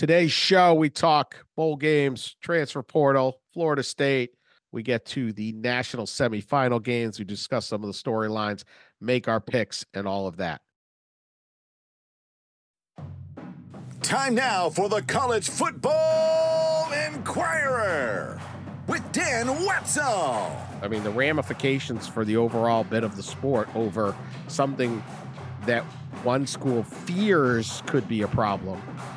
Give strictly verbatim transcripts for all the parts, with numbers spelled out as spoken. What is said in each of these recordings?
Today's show, we talk bowl games, transfer portal, Florida State. We get to the national semifinal games. We discuss some of the storylines, make our picks, and all of that. Time now for the College Football Inquirer with Dan Wetzel. I mean, the ramifications for the overall bit of the sport over something that one school fears could be a problem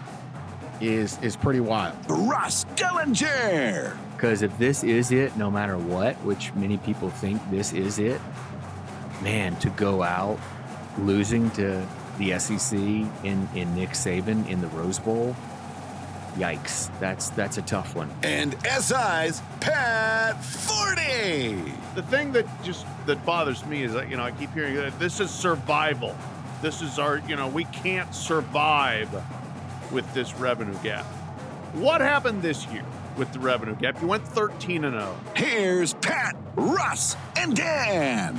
is is pretty wild. Ross Gellinger. Because if this is it, no matter what, which many people think this is it, man, to go out losing to the S E C in, in Nick Saban in the Rose Bowl, yikes, that's that's a tough one. And S I's Pat Forty. The thing that just that bothers me is that, you know, I keep hearing that this is survival. This is our, you know, we can't survive with this revenue gap. What happened this year with the revenue gap? You went thirteen and oh. Here's Pat, Russ, and Dan.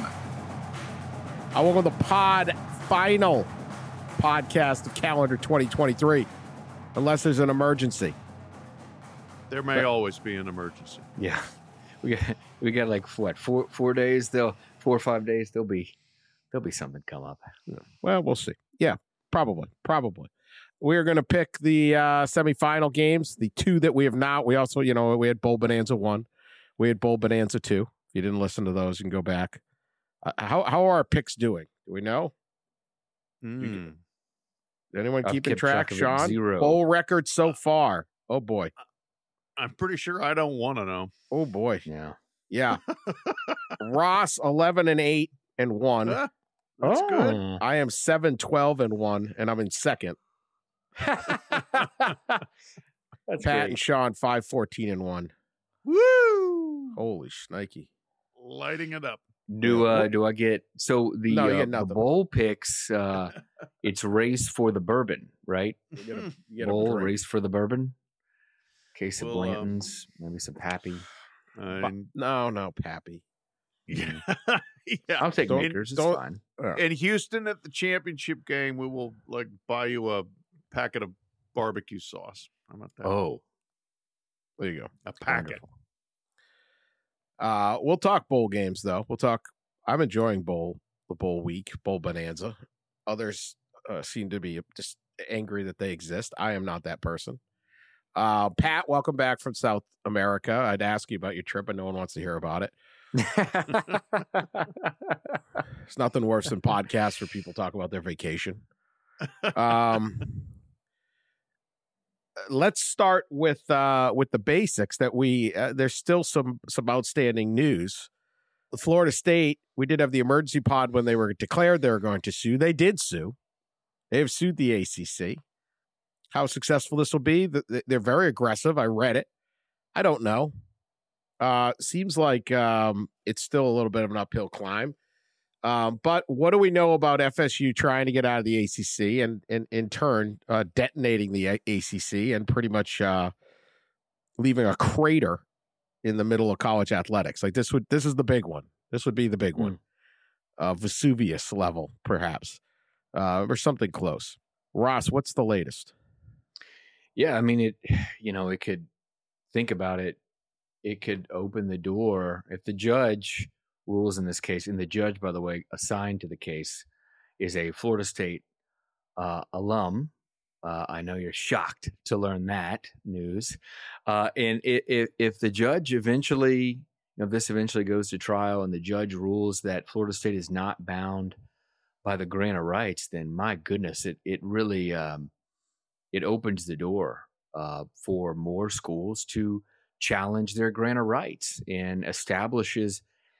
I want the pod final podcast of calendar twenty twenty-three, unless there's an emergency. There may but, always be an emergency. Yeah, we got we got like what four four days? They'll four or five days. There'll be there'll be something come up. Yeah. Well, we'll see. Yeah, probably, probably. We're going to pick the uh, semifinal games, the two that we have not. We also, you know, we had Bowl Bonanza one. We had Bowl Bonanza two. If you didn't listen to those, you can go back. Uh, how how are our picks doing? Do we know? Mm. Anyone I've keeping track, track Sean? Zero. Bowl record so far. Oh, boy. I'm pretty sure I don't want to know. Oh, boy. Yeah. Yeah. Ross, eleven and eight and one. Huh? That's oh. good. I am seven, twelve and one, and I'm in second. That's Pat great. and Sean, five, fourteen and one. Woo! Holy shnikey. Lighting it up. Do uh do I get so the, No, you uh, get the nothing. bowl picks? Uh, it's race for the bourbon, right? You get a, you get a Bowl drink. race for the bourbon. Case of Well, um, Blanton's, maybe some Pappy. Uh, No, no, Pappy. yeah. yeah. I'll take Don't- Makers. It's don't- fine. In Houston at the championship game, we will like buy you a packet of barbecue sauce. How about that? Oh, There you go. a packet. wonderful. Uh, we'll talk bowl games, though. We'll talk. I'm enjoying bowl, the bowl week, bowl bonanza. Others uh, seem to be just angry that they exist. I am not that person. Uh, Pat, welcome back from South America. I'd ask you about your trip, but no one wants to hear about it. It's nothing worse than podcasts where people talk about their vacation. Um, let's start with uh, with the basics. That we uh, there's still some some outstanding news. Florida State, we did have the emergency pod when they were declared they were going to sue. They did sue. They have sued the A C C. How successful this will be? They're very aggressive. I read it. I don't know. Uh, seems like um, it's still a little bit of an uphill climb. Um, but what do we know about F S U trying to get out of the A C C and, and in turn, uh, detonating the A C C and pretty much uh, leaving a crater in the middle of college athletics? Like this would, this is the big one. This would be the big Mm. one. Uh, Vesuvius level, perhaps, uh, or something close. Ross, what's the latest? Yeah, I mean, it, you know, it could think about it. It could open the door if the judge rules in this case. And the judge, by the way, assigned to the case is a Florida State uh, alum. Uh, I know you're shocked to learn that news. Uh, and if, if the judge eventually, you know, if this eventually goes to trial and the judge rules that Florida State is not bound by the grant of rights, then my goodness, it it really um, it opens the door uh, for more schools to challenge their grant of rights and establishes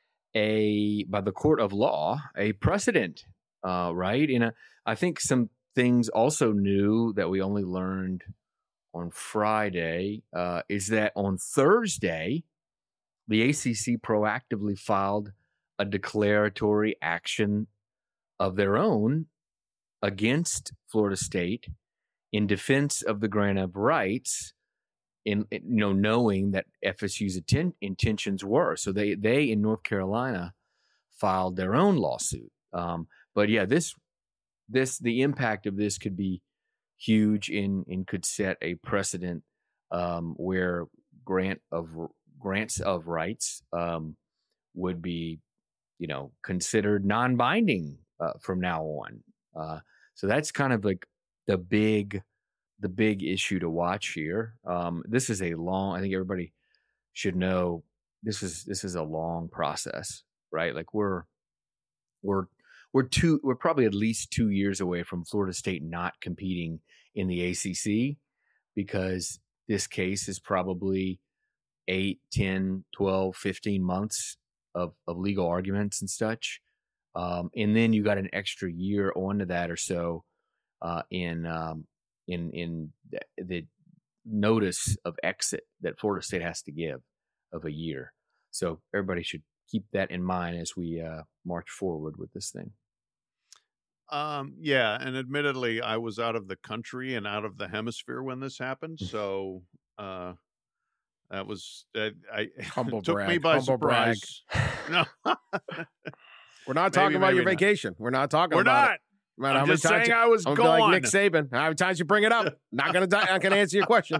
a, by the court of law, a precedent, uh, right? And uh, I think some things also new that we only learned on Friday uh, is that on Thursday, the A C C proactively filed a declaratory action of their own against Florida State in defense of the grant of rights, in, you know, knowing that F S U's atten- intentions were. So they, they in North Carolina filed their own lawsuit. Um, but yeah, this, this, the impact of this could be huge in and could set a precedent um, where grant of grants of rights um, would be, you know, considered non-binding uh, from now on. Uh, so that's kind of like the big, the big issue to watch here. Um, this is a long. I think everybody should know this is this is a long process, right? Like we're we're we're two we're probably at least two years away from Florida State not competing in the A C C, because this case is probably eight, ten, twelve, fifteen months of, of legal arguments and such. Um, and then you got an extra year onto that or so uh, in um, in in the, the notice of exit that Florida State has to give of a year. So everybody should keep that in mind as we uh, march forward with this thing. Um, yeah, and admittedly, I was out of the country and out of the hemisphere when this happened, so uh, that was uh, I Humble took brag. me by Humble brag. surprise. No, We're not Maybe, talking about your maybe not. vacation. We're not talking we're about not. it. No matter I'm how many just times saying you- I was I'm gonna be gone. like Nick Saban. How many times you bring it up? Not gonna. Di- not gonna answer your question.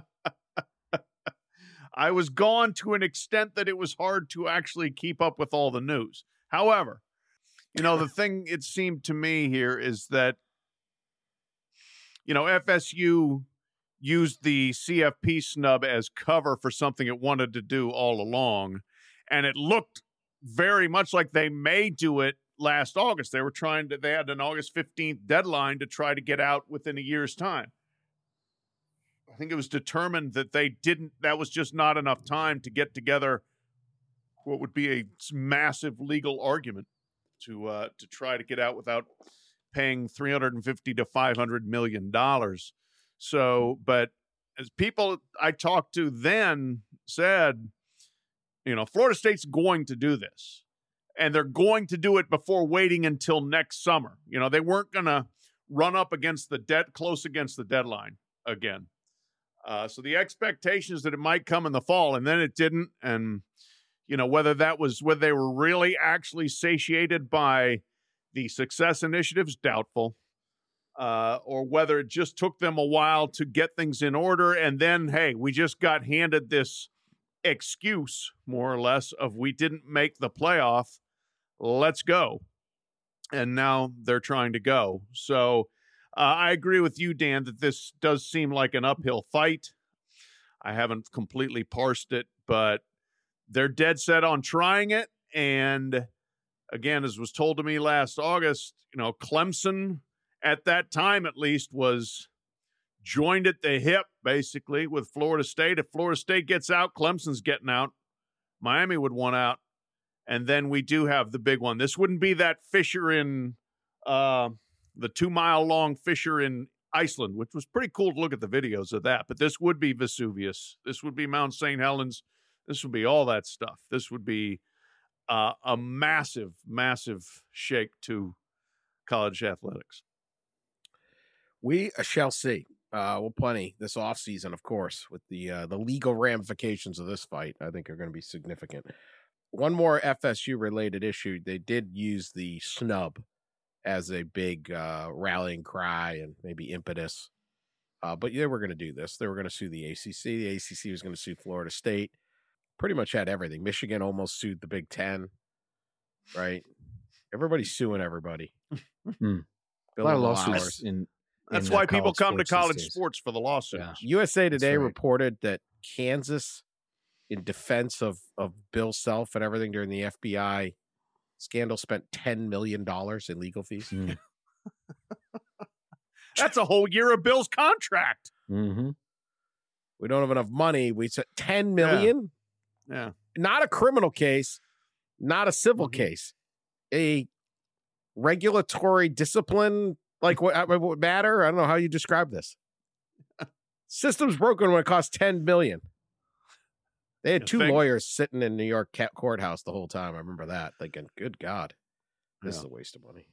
I was gone to an extent that it was hard to actually keep up with all the news. However, you know, the thing it seemed to me here is that, you know, F S U used the C F P snub as cover for something it wanted to do all along. And it looked very much like they may do it last August. They were trying to, they had an August fifteenth deadline to try to get out within a year's time. I think it was determined that they didn't, that was just not enough time to get together what would be a massive legal argument to uh, to try to get out without paying three hundred fifty to five hundred million dollars. So, but as people I talked to then said, you know, Florida State's going to do this, and they're going to do it before waiting until next summer. You know, they weren't going to run up against the debt, close against the deadline again. Uh, so the expectation is that it might come in the fall, and then it didn't. And, you know, whether that was, whether they were really actually satiated by the success initiatives, doubtful. Uh, or whether it just took them a while to get things in order. And then, hey, we just got handed this excuse, more or less, of we didn't make the playoff. Let's go. And now they're trying to go. So, Uh, I agree with you, Dan, that this does seem like an uphill fight. I haven't completely parsed it, but they're dead set on trying it. And again, as was told to me last August, you know, Clemson at that time, at least, was joined at the hip, basically, with Florida State. If Florida State gets out, Clemson's getting out. Miami would want out. And then we do have the big one. This wouldn't be that fissure in uh, the two-mile-long fissure in Iceland, which was pretty cool to look at the videos of that. But this would be Vesuvius. This would be Mount Saint Helens. This would be all that stuff. This would be uh, a massive, massive shake to college athletics. We shall see. Uh, well, plenty this offseason, of course, with the uh, the legal ramifications of this fight, I think are going to be significant. One more F S U-related issue. They did use the snub as a big uh, rallying cry and maybe impetus. Uh, but they were going to do this. They were going to sue the A C C. The A C C was going to sue Florida State. Pretty much had everything. Michigan almost sued the Big Ten, right? Everybody's suing everybody. Hmm. A lot of lawsuits in That's in, uh, why people college come to sports these college days. sports for the lawsuits. Yeah. U S A Today right. reported that Kansas, in defense of, of Bill Self and everything during the F B I scandal, spent ten million dollars in legal fees. Mm. That's a whole year of Bill's contract. Mm-hmm. We don't have enough money. We said ten million. Yeah. Not a criminal case, not a civil Mhm. case, a regulatory discipline. Like what, what would matter? I don't know how you describe this. System's broken when it costs ten million. They had Yeah, two thank- lawyers sitting in New York ca- courthouse the whole time. I remember that, thinking, "Good God, this Yeah. is a waste of money."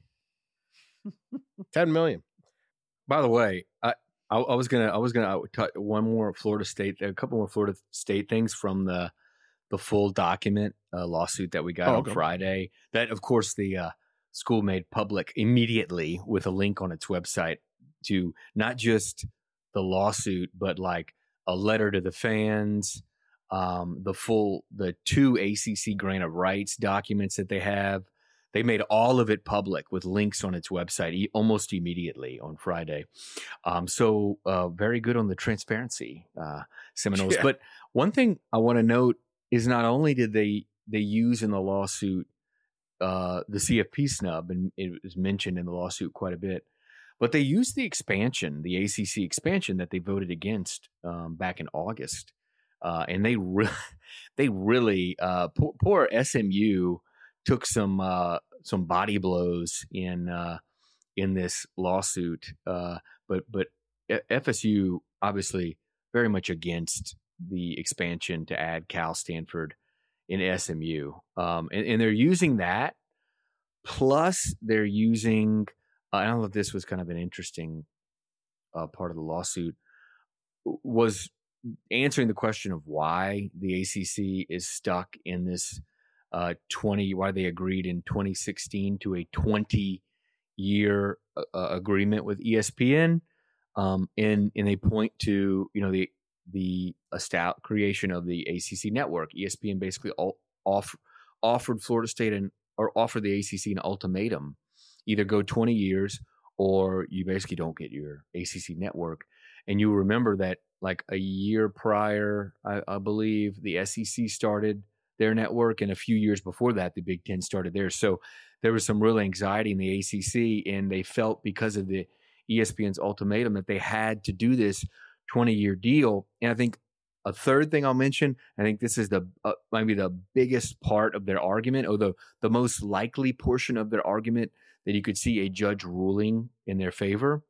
ten million. By the way, I, I I was gonna I was gonna touch one more Florida State, a couple more Florida State things from the the full document uh, lawsuit that we got Oh, on okay. Friday. That, of course, the uh, school made public immediately with a link on its website to not just the lawsuit, but like a letter to the fans, um, the full, the two A C C grant of rights documents that they have. They made all of it public with links on its website e- almost immediately on Friday. Um, so uh, very good on the transparency, uh, Seminoles. Yeah. But one thing I want to note is not only did they they use in the lawsuit uh, the C F P snub, and it was mentioned in the lawsuit quite a bit, but they used the expansion, the A C C expansion that they voted against um, back in August, uh, and they re- they really uh, poor, poor S M U took some uh, some body blows in uh, in this lawsuit, uh, but but F S U obviously very much against the expansion to add Cal, Stanford, in S M U, um, and, and they're using that. Plus, they're using. Uh, I don't know if this was kind of an interesting uh, part of the lawsuit. Was answering the question of why the A C C is stuck in this. Uh, twenty. Why they agreed in twenty sixteen to a twenty-year uh, agreement with E S P N, um, and and they point to you know the the estab- creation of the A C C network. E S P N basically all, off, offered Florida State and or offered the A C C an ultimatum: either go twenty years or you basically don't get your A C C network. And you remember that like a year prior, I, I believe the S E C started their network, and a few years before that, the Big Ten started theirs. So there was some real anxiety in the A C C, and they felt because of the E S P N's ultimatum that they had to do this twenty-year deal. And I think a third thing I'll mention, I think this is the uh, maybe the biggest part of their argument, or the, the most likely portion of their argument that you could see a judge ruling in their favor,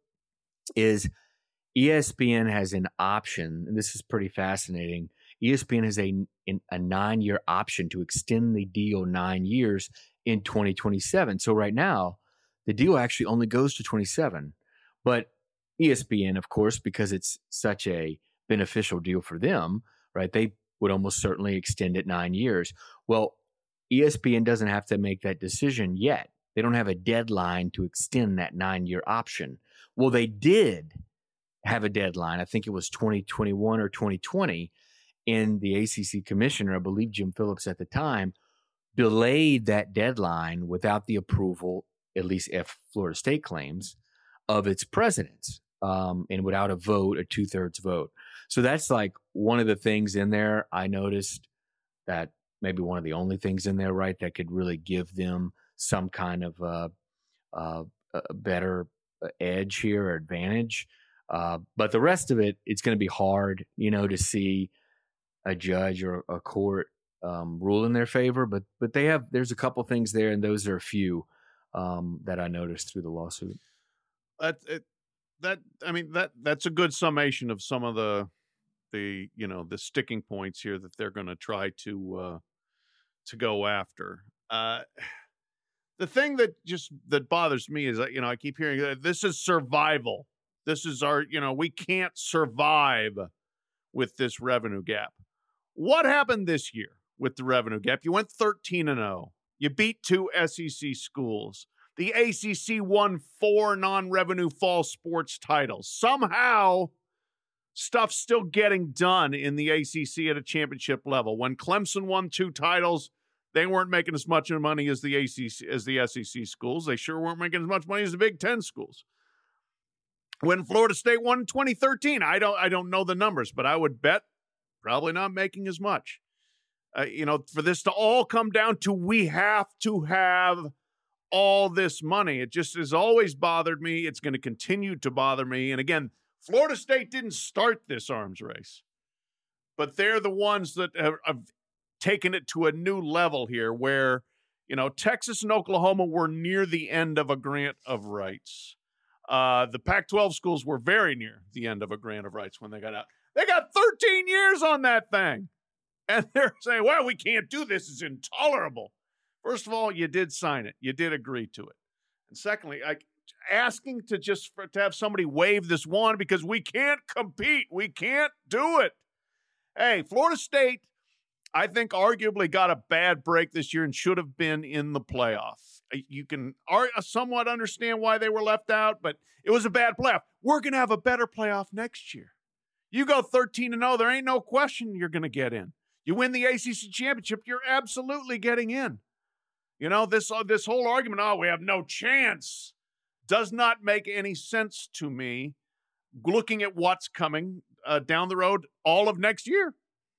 is E S P N has an option, and this is pretty fascinating. E S P N has a, a nine-year option to extend the deal nine years in twenty twenty-seven. So right now, the deal actually only goes to twenty-seven. But E S P N, of course, because it's such a beneficial deal for them, right, they would almost certainly extend it nine years. Well, E S P N doesn't have to make that decision yet. They don't have a deadline to extend that nine-year option. Well, they did have a deadline. I think it was twenty twenty-one or twenty twenty. And the A C C commissioner, I believe Jim Phillips at the time, delayed that deadline without the approval, at least if Florida State claims, of its presidents, um, and without a vote, a two-thirds vote. So that's like one of the things in there I noticed, that maybe one of the only things in there, right, that could really give them some kind of uh, uh, a better edge here or advantage. Uh, but the rest of it, it's going to be hard, you know, to see a judge or a court um, rule in their favor, but but they have. There's a couple things there, and those are a few um, that I noticed through the lawsuit. That it, that I mean that that's a good summation of some of the the you know the sticking points here that they're going to try to uh, to go after. Uh, the thing that just that bothers me is that you know I keep hearing that this is survival. This is our you know we can't survive with this revenue gap. What happened this year with the revenue gap? You went thirteen and oh. You beat two S E C schools. The A C C won four non-revenue fall sports titles. Somehow, stuff's still getting done in the A C C at a championship level. When Clemson won two titles, they weren't making as much money as the A C C as the S E C schools. They sure weren't making as much money as the Big Ten schools. When Florida State won in twenty thirteen, I don't I don't know the numbers, but I would bet probably not making as much. Uh, you know, for this to all come down to we have to have all this money. It just has always bothered me. It's going to continue to bother me. And again, Florida State didn't start this arms race, but they're the ones that have, have taken it to a new level here where, you know, Texas and Oklahoma were near the end of a grant of rights. Uh, the Pac twelve schools were very near the end of a grant of rights when they got out. They got thirteen years on that thing. And they're saying, well, we can't do this. It's intolerable. First of all, you did sign it. You did agree to it. And secondly, like asking to just for, to have somebody wave this wand because we can't compete. We can't do it. Hey, Florida State, I think arguably got a bad break this year and should have been in the playoff. You can somewhat understand why they were left out, but it was a bad playoff. we're going to have a better playoff next year. You go thirteen and oh, there ain't no question you're going to get in. You win the A C C championship, you're absolutely getting in. You know, this, uh, this whole argument, oh, we have no chance, does not make any sense to me looking at what's coming uh, down the road all of next year.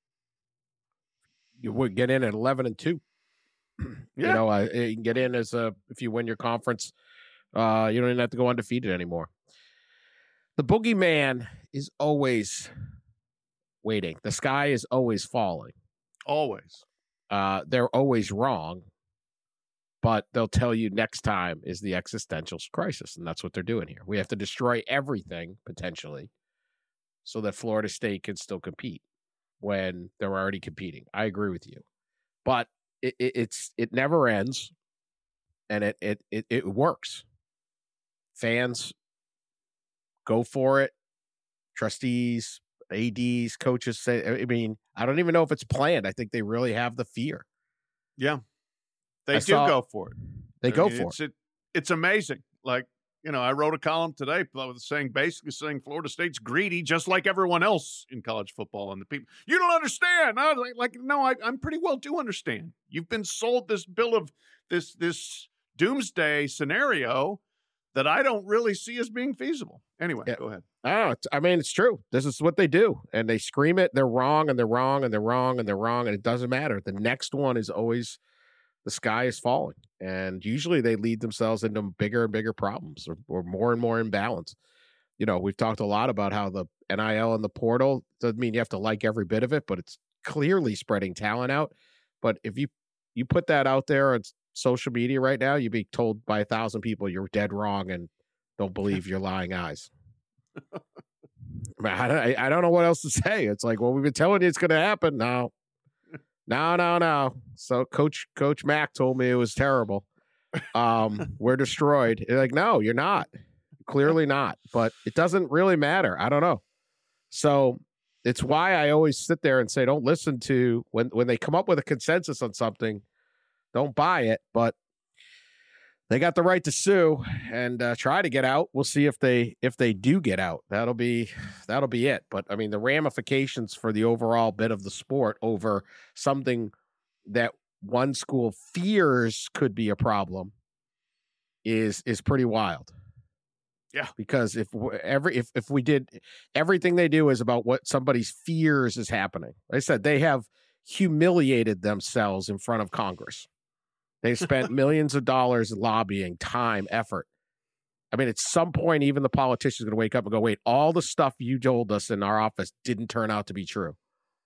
You would get in at eleven and two. Yeah. You know, uh, you can get in as a, if you win your conference, uh, you don't even have to go undefeated anymore. The boogeyman is always waiting. The sky is always falling. Always. Uh, they're always wrong, but they'll tell you next time is the existential crisis, and that's what they're doing here. We have to destroy everything, potentially, so that Florida State can still compete when they're already competing. I agree with you. But it, it, it's it never ends, and it, it it it works. Fans go for it. Trustees, A Ds, coaches say, I mean, I don't even know if it's planned. I think they really have the fear. Yeah. They I do saw, go for it. They I go mean, for it's, it. it. It's amazing. Like, you know, I wrote a column today saying, basically saying Florida State's greedy, just like everyone else in college football. And the people, you don't understand. I was like, like no, I, I'm pretty well do understand. You've been sold this bill of this, this doomsday scenario that I don't really see as being feasible. Anyway, yeah. Go ahead. I don't know. I mean, it's true. This is what they do. And they scream it. They're wrong and they're wrong and they're wrong and they're wrong. And it doesn't matter. The next one is always the sky is falling. And usually they lead themselves into bigger and bigger problems or, or more and more imbalance. You know, we've talked a lot about how the N I L and the portal doesn't mean you have to like every bit of it, but it's clearly spreading talent out. But if you, you put that out there on social media right now, you'd be told by a thousand people you're dead wrong and don't believe your lying eyes. I, I don't know what else to say. It's like, well, we've been telling you it's going to happen. No, no, no, no. So Coach Coach Mack told me it was terrible. Um, we're destroyed. You're like, no, you're not. Clearly not. But it doesn't really matter. I don't know. So it's why I always sit there and say, don't listen to when when they come up with a consensus on something. Don't buy it. But they got the right to sue and uh, try to get out. We'll see if they if they do get out. That'll be that'll be it. But I mean, the ramifications for the overall bit of the sport over something that one school fears could be a problem is is pretty wild. Yeah, because if every if if we did everything they do is about what somebody's fears is happening. Like I said, they have humiliated themselves in front of Congress. They've spent millions of dollars lobbying, time, effort. I mean, at some point, even the politicians are going to wake up and go, wait, all the stuff you told us in our office didn't turn out to be true.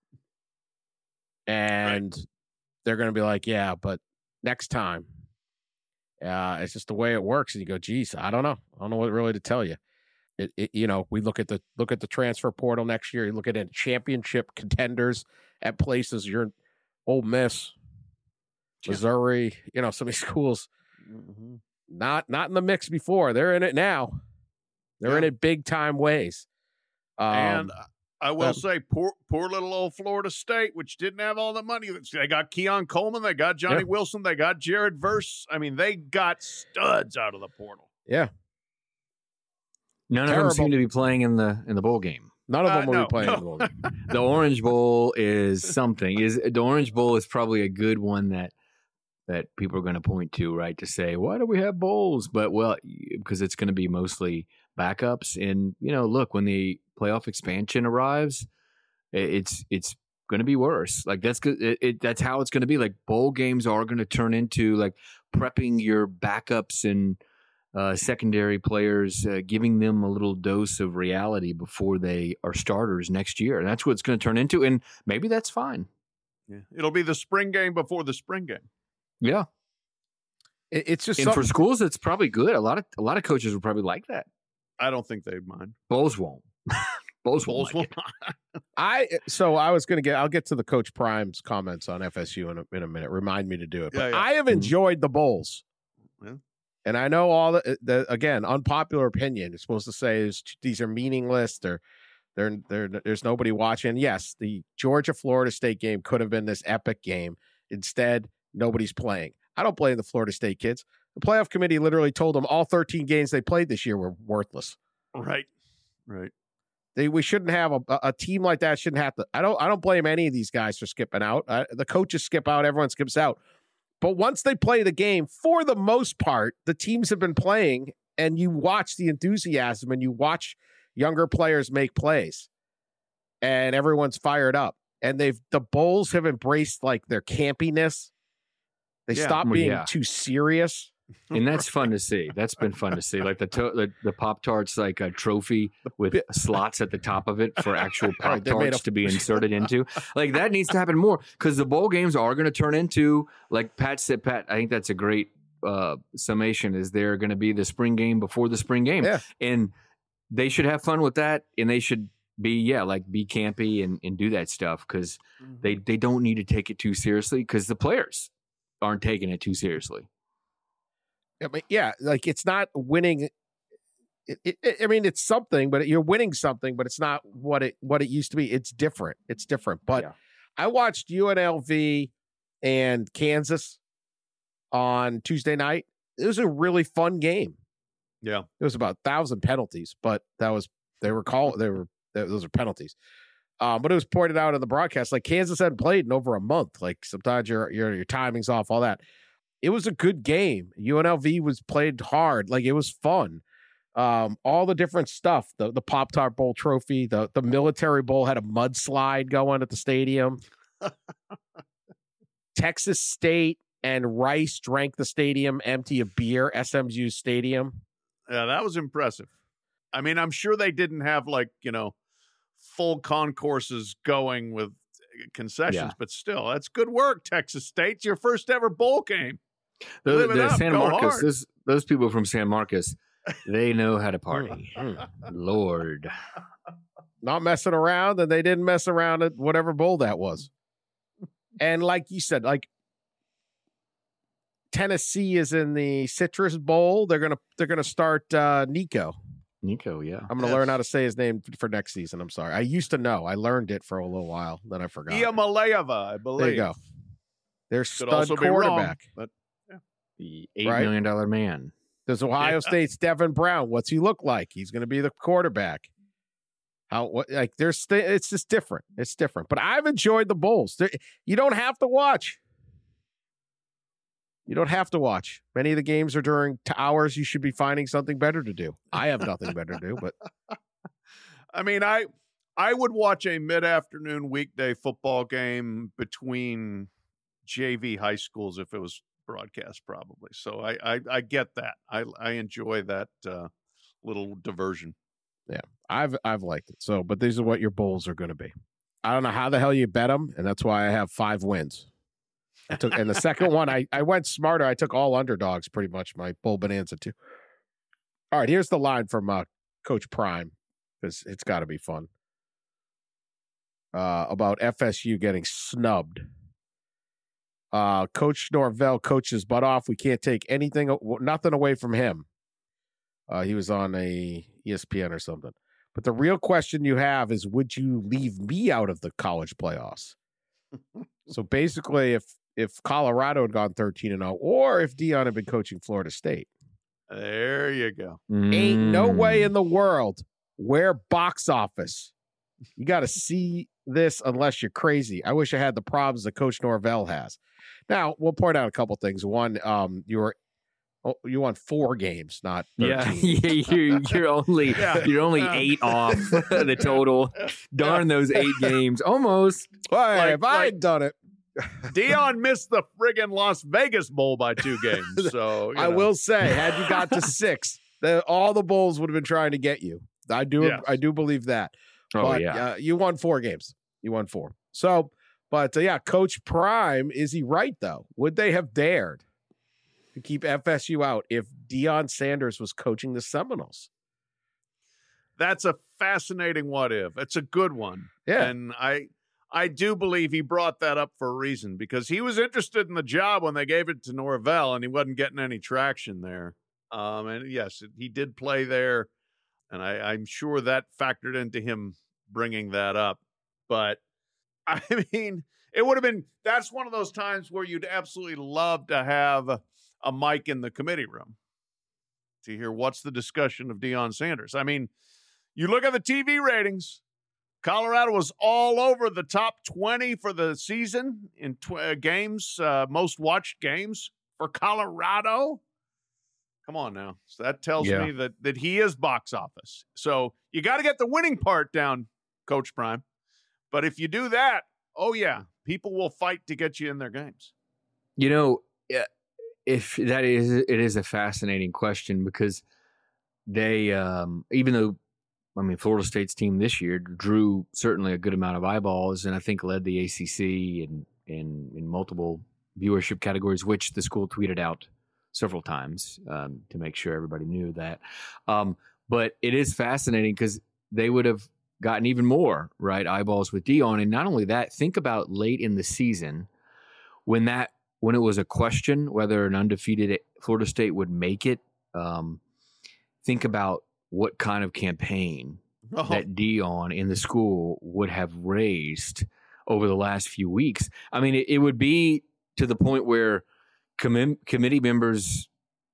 And right. They're going to be like, yeah, but next time. Uh, it's just the way it works. And you go, geez, I don't know. I don't know what really to tell you. It, it, you know, we look at the look at the transfer portal next year. You look at it, championship contenders at places. You're Ole Miss, Missouri, you know, some of these schools mm-hmm. not not in the mix before. They're in it now. They're yeah. in it big time ways. Um, and I will um, say, poor poor little old Florida State, which didn't have all the money. They got Keon Coleman, they got Johnny yeah. Wilson, they got Jared Verse. I mean, they got studs out of the portal. Yeah. None Terrible. of them seem to be playing in the in the bowl game. None of them uh, will no, be playing no. in the bowl game. The Orange Bowl is something. Is the Orange Bowl is probably a good one that that people are going to point to, right? To say, why do we have bowls? But well, because it's going to be mostly backups. And you know, look, when the playoff expansion arrives, it's it's going to be worse. Like that's good. It, it, that's how it's going to be. Like bowl games are going to turn into like prepping your backups and uh, secondary players, uh, giving them a little dose of reality before they are starters next year. And that's what it's going to turn into. And maybe that's fine. Yeah, it'll be the spring game before the spring game. Yeah, it, it's just and something. for schools, it's probably good. A lot of a lot of coaches will probably like that. I don't think they'd mind. Bowls won't. Bowls, Bowls won't. Like will I so I was going to get. I'll get to the Coach Prime's comments on F S U in a, in a minute. Remind me to do it. But yeah, yeah. I have enjoyed the bowls. Yeah. And I know all the, the again unpopular opinion. It's supposed to say is these are meaningless. They're they're they're there's nobody watching. Yes, the Georgia Florida State game could have been this epic game. Instead, nobody's playing. I don't blame the Florida State kids. The playoff committee literally told them all thirteen games they played this year were worthless. Right. Right. They, we shouldn't have a, a team like that. Shouldn't have to. I don't. I don't blame any of these guys for skipping out. I, the coaches skip out. Everyone skips out. But once they play the game, for the most part, the teams have been playing, and you watch the enthusiasm, and you watch younger players make plays, and everyone's fired up. And they've the Bulls have embraced like their campiness. They Yeah. stopped Well, being yeah. too serious. And that's fun to see. That's been fun to see. Like the to- the, the Pop Tarts, like a trophy with bi- slots at the top of it for actual Pop Right, they made Tarts a- to be inserted into. Like that needs to happen more because the bowl games are going to turn into, like Pat said, Pat, I think that's a great uh, summation, is they're going to be the spring game before the spring game. Yeah. And they should have fun with that. And they should be, yeah, like be campy and, and do that stuff because they, they don't need to take it too seriously because the players aren't taking it too seriously. I mean, yeah, like it's not winning. It, it, it- I mean, it's something, but you're winning something, but it's not what it what it used to be. It's different. It's different. But Yeah. I watched U N L V and Kansas on Tuesday night. It was a really fun game. Yeah. It was about a thousand penalties, but that was they were called. They were those are penalties. Um, but it was pointed out in the broadcast, like Kansas hadn't played in over a month. Like sometimes your your your timing's off, all that. It was a good game. U N L V was played hard. Like it was fun. Um, all the different stuff. The the Pop Tart Bowl trophy, the the Military Bowl had a mudslide going at the stadium. Texas State and Rice drank the stadium empty of beer. S M U Stadium. Yeah, that was impressive. I mean, I'm sure they didn't have like, you know, full concourses going with concessions, Yeah. but still, that's good work, Texas State. It's your first ever bowl game. The, Live it the up, San go Marcos, hard. those, those people from San Marcos, they know how to party. Mm. Lord. Not messing around, and they didn't mess around at whatever bowl that was. And like you said, like Tennessee is in the Citrus Bowl. They're gonna they're gonna start uh, Nico. Nico, yeah. I'm gonna Yes. learn how to say his name for next season. I'm sorry. I used to know. I learned it for a little while, then I forgot. Iamaleava, I believe. There you go. Their Could stud also be wrong, quarterback. but The eight Right. million dollar man. There's Ohio Yeah. State's Devin Brown. What's he look like? He's going to be the quarterback. How what like there's st- it's just different. It's different. But I've enjoyed the bowls. There, you don't have to watch. You don't have to watch. Many of the games are during t- hours you should be finding something better to do. I have nothing better to do, but I mean, I I would watch a mid-afternoon weekday football game between J V high schools if it was broadcast, probably. So I I, I get that. I I enjoy that uh, little diversion. I've I've liked it. So, but these are what your bowls are going to be. I don't know how the hell you bet them, and that's why I have five wins. I took, and the second one, I I went smarter. I took all underdogs pretty much. My bowl bonanza too. All right, here's the line from uh, Coach Prime because it's got to be fun. Uh, about F S U getting snubbed. Uh, Coach Norvell coaches butt off. We can't take anything, nothing away from him. Uh, he was on a E S P N or something. But the real question you have is, would you leave me out of the college playoffs? So basically, if if Colorado had gone thirteen and oh, or if Deion had been coaching Florida State, There you go. ain't no way Mm. in the world where box office. You got to see this unless you're crazy. I wish I had the problems that Coach Norvell has. Now, we'll point out a couple things. One, um, you were oh, you won four games, not Yeah, thirteen. yeah, you're you're only Yeah. you're only Yeah. eight off the total. Darn those eight games, almost. Well, Like- if I like- had done it, Deion missed the friggin' Las Vegas Bowl by two games. So you I know. will say, had you got to six, the, all the Bulls would have been trying to get you. I do, Yes. I do believe that. Oh but, yeah, uh, you won four games. You won four. So, but uh, yeah, Coach Prime, is he right though? Would they have dared to keep F S U out if Deion Sanders was coaching the Seminoles? That's a fascinating what if. It's a good one. Yeah. And I I do believe he brought that up for a reason because he was interested in the job when they gave it to Norvell and he wasn't getting any traction there. Um, and yes, he did play there. And I, I'm sure that factored into him bringing that up. But I mean, it would have been, that's one of those times where you'd absolutely love to have a, a mic in the committee room to hear what's the discussion of Deion Sanders. I mean, You look at the T V ratings. Colorado was all over the top twenty for the season in tw- uh, games, uh, most watched games for Colorado. Come on now. So that tells Yeah. me that that he is box office. So you got to get the winning part down, Coach Prime. But if you do that, oh yeah, people will fight to get you in their games. You know, if that is, it is a fascinating question because they, um, even though, I mean, Florida State's team this year drew certainly a good amount of eyeballs and I think led the A C C in, in, in multiple viewership categories, which the school tweeted out several times um, to make sure everybody knew that. Um, but it is fascinating because they would have gotten even more, right, eyeballs with Deion. And not only that, think about late in the season when that when it was a question whether an undefeated Florida State would make it. Um, think about what kind of campaign Oh. that Deion in the school would have raised over the last few weeks. I mean, it, it would be to the point where com- committee members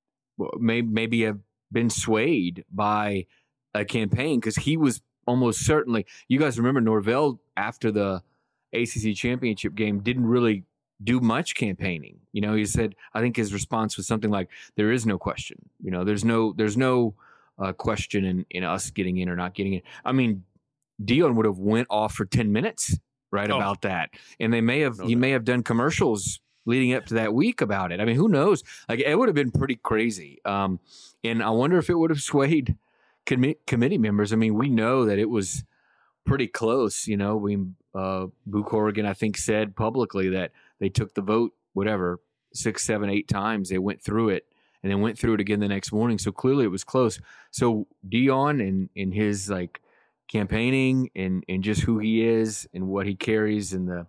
may maybe have been swayed by a campaign because he was almost certainly. You guys remember Norvell after the A C C championship game didn't really do much campaigning. You know, he said, I think his response was something like, "There is no question. You know, there's no there's no uh, question in, in us getting in or not getting in." I mean, Deion would have went off for ten minutes right Oh. about that, and they may have No he doubt. may have done commercials leading up to that week about it. I mean, who knows? Like, it would have been pretty crazy. Um, and I wonder if it would have swayed commi- committee members. I mean, we know that it was pretty close. You know, we uh, Boo Corrigan, I think, said publicly that they took the vote, whatever, six, seven, eight times. They went through it and then went through it again the next morning. So clearly it was close. So Deion and, and his like campaigning and, and just who he is and what he carries and the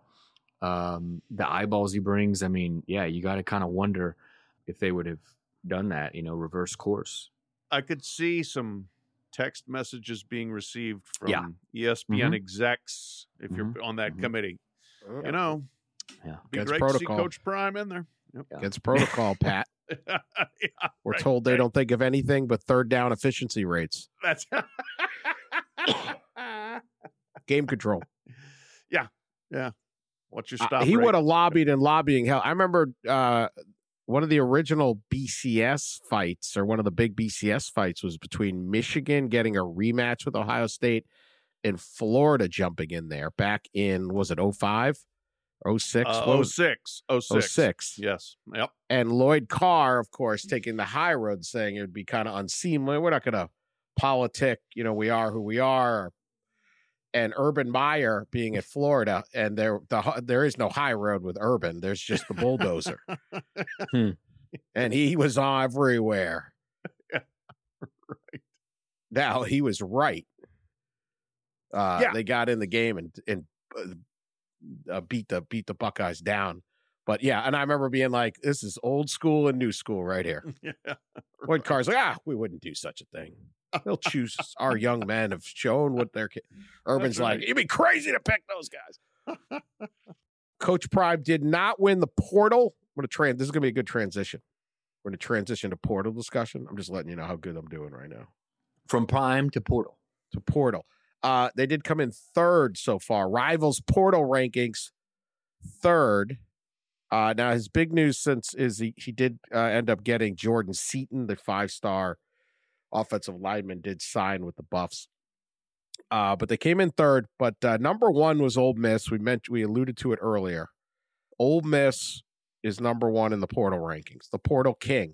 um, the eyeballs he brings. I mean, yeah, you got to kind of wonder if they would have done that, you know, reverse course. I could see some text messages being received from Yeah. E S P N Mhm. execs if you're Mhm. on that Mhm. committee. You know, Yeah. be Against great protocol. to see Coach Prime in there. Yep. Yeah. Against protocol, Pat. yeah, We're right, told they right. don't think of anything but third down efficiency rates. That's Game control. what's your Uh, stop? he rate? would have lobbied and lobbying hell. I remember uh, one of the original B C S fights, or one of the big B C S fights, was between Michigan getting a rematch with Ohio State and Florida jumping in there back in, was it oh five or oh six? Uh, What oh was- six. oh six. oh six. Yes. Yep. And Lloyd Carr, of course, taking the high road, saying it would be kind of unseemly. We're not going to politic, you know, we are who we are. And Urban Meyer being at Florida, and there the there is no high road with Urban. There's just the bulldozer, Hmm. and he was everywhere. Right. Now he was right. Uh, Yeah. They got in the game and and uh, beat the beat the Buckeyes down. But yeah, and I remember being like, "This is old school and new school right here." Yeah. Lloyd Carr's like, "Ah, we wouldn't do such a thing. They'll choose our young men have shown what they're." Ca-. Urban's That's right. like, "You'd be crazy to pick those guys." Coach Prime did not win the portal. I'm gonna trans. This is gonna be a good transition. We're gonna transition to portal discussion. I'm just letting you know how good I'm doing right now. From Prime to Portal. To portal, uh, they did come in third so far. Rivals portal rankings third. Uh, now his big news since is he he did uh, end up getting Jordan Seaton, the five star offensive lineman, did sign with the Buffs. Uh, but they came in third. But uh, number one was Ole Miss. We meant we alluded to it earlier. Ole Miss is number one in the portal rankings. The portal king,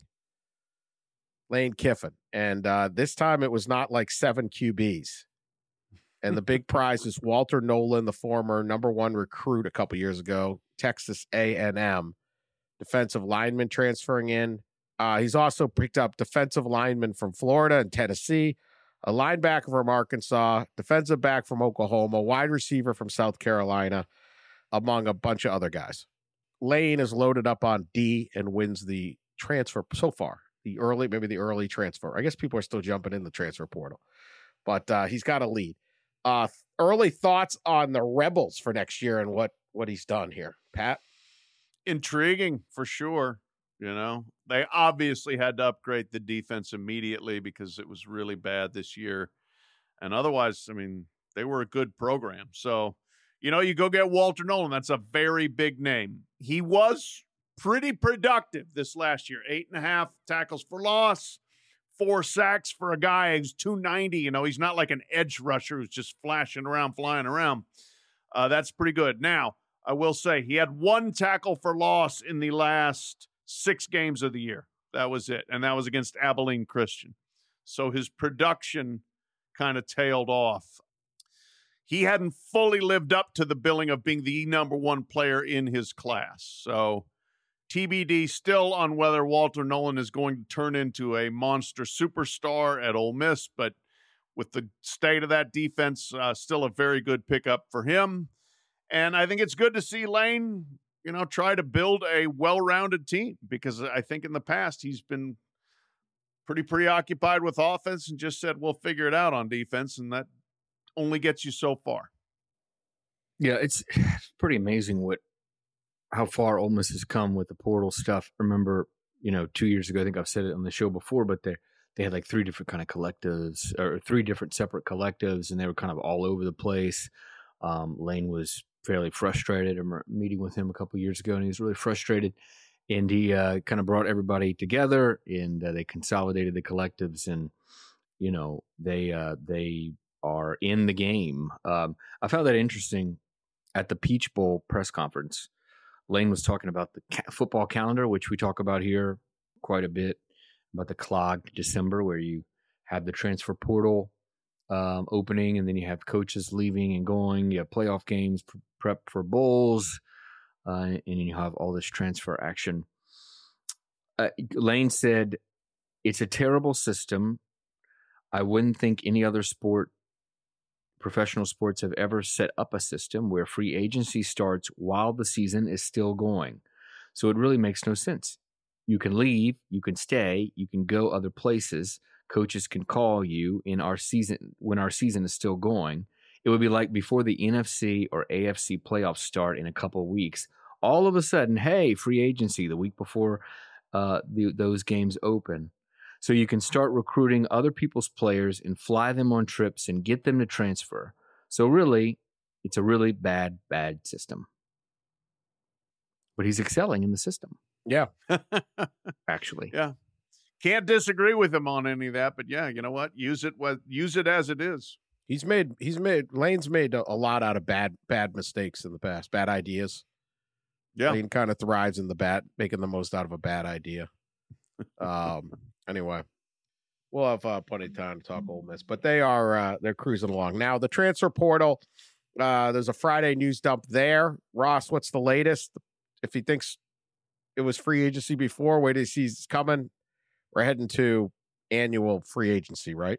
Lane Kiffin, and uh, this time it was not like seven Q Bs. And the big prize is Walter Nolan, the former number one recruit a couple years ago, Texas A and M, defensive lineman transferring in. Uh, he's also picked up defensive lineman from Florida and Tennessee, a linebacker from Arkansas, defensive back from Oklahoma, wide receiver from South Carolina, among a bunch of other guys. Lane is loaded up on D and wins the transfer so far. The early, maybe the early transfer. I guess people are still jumping in the transfer portal, but uh, he's got a lead. Uh, early thoughts on the Rebels for next year and what what he's done here, Pat? Intriguing for sure. You know, they obviously had to upgrade the defense immediately because it was really bad this year. And otherwise, I mean, they were a good program. So, you know, you go get Walter Nolen. That's a very big name. He was pretty productive this last year. Eight and a half tackles for loss, four sacks for a guy who's two ninety. You know, he's not like an edge rusher who's just flashing around, flying around. Uh, that's pretty good. Now, I will say he had one tackle for loss in the last six games of the year. That was it. And that was against Abilene Christian. So his production kind of tailed off. He hadn't fully lived up to the billing of being the number one player in his class. So T B D still on whether Walter Nolen is going to turn into a monster superstar at Ole Miss, but with the state of that defense, uh, still a very good pickup for him. And I think it's good to see Lane, you know, try to build a well-rounded team, because I think in the past he's been pretty preoccupied with offense and just said, we'll figure it out on defense, and that only gets you so far. Yeah, it's, it's pretty amazing what how far Ole Miss has come with the portal stuff. Remember, you know, two years ago, I think I've said it on the show before, but they they had like three different kind of collectives, or three different separate collectives, and they were kind of all over the place. Um, Lane was fairly frustrated. I remember meeting with him a couple of years ago, and he was really frustrated. And he uh, kind of brought everybody together, and uh, they consolidated the collectives, and you know they uh, they are in the game. Um, I found that interesting at the Peach Bowl press conference. Lane was talking about the ca- football calendar, which we talk about here quite a bit, about the clogged December, where you have the transfer portal um, opening, and then you have coaches leaving and going. You have playoff games, pre- prep for bowls, uh, and then you have all this transfer action. Uh, Lane said, it's a terrible system. I wouldn't think any other sport, professional sports, have ever set up a system where free agency starts while the season is still going. So it really makes no sense. You can leave, you can stay, you can go other places. Coaches can call you in our season when our season is still going. It would be like before the N F C or A F C playoffs start in a couple of weeks. All of a sudden, hey, free agency the week before uh, the, those games open. So you can start recruiting other people's players and fly them on trips and get them to transfer. So really, it's a really bad, bad system. But he's excelling in the system. Yeah. Actually. Yeah. Can't disagree with him on any of that, but yeah, you know what? Use it with, use it as it is. He's made, he's made, Lane's made a, a lot out of bad, bad mistakes in the past, bad ideas. Yeah. Lane kind of thrives in the bad, making the most out of a bad idea. Um, Anyway, we'll have uh, plenty of time to talk Ole Miss, but they are uh, they're cruising along now. The transfer portal, uh, there's a Friday news dump there. Ross, what's the latest? If he thinks it was free agency before, wait till he sees it's coming. We're heading to annual free agency, right?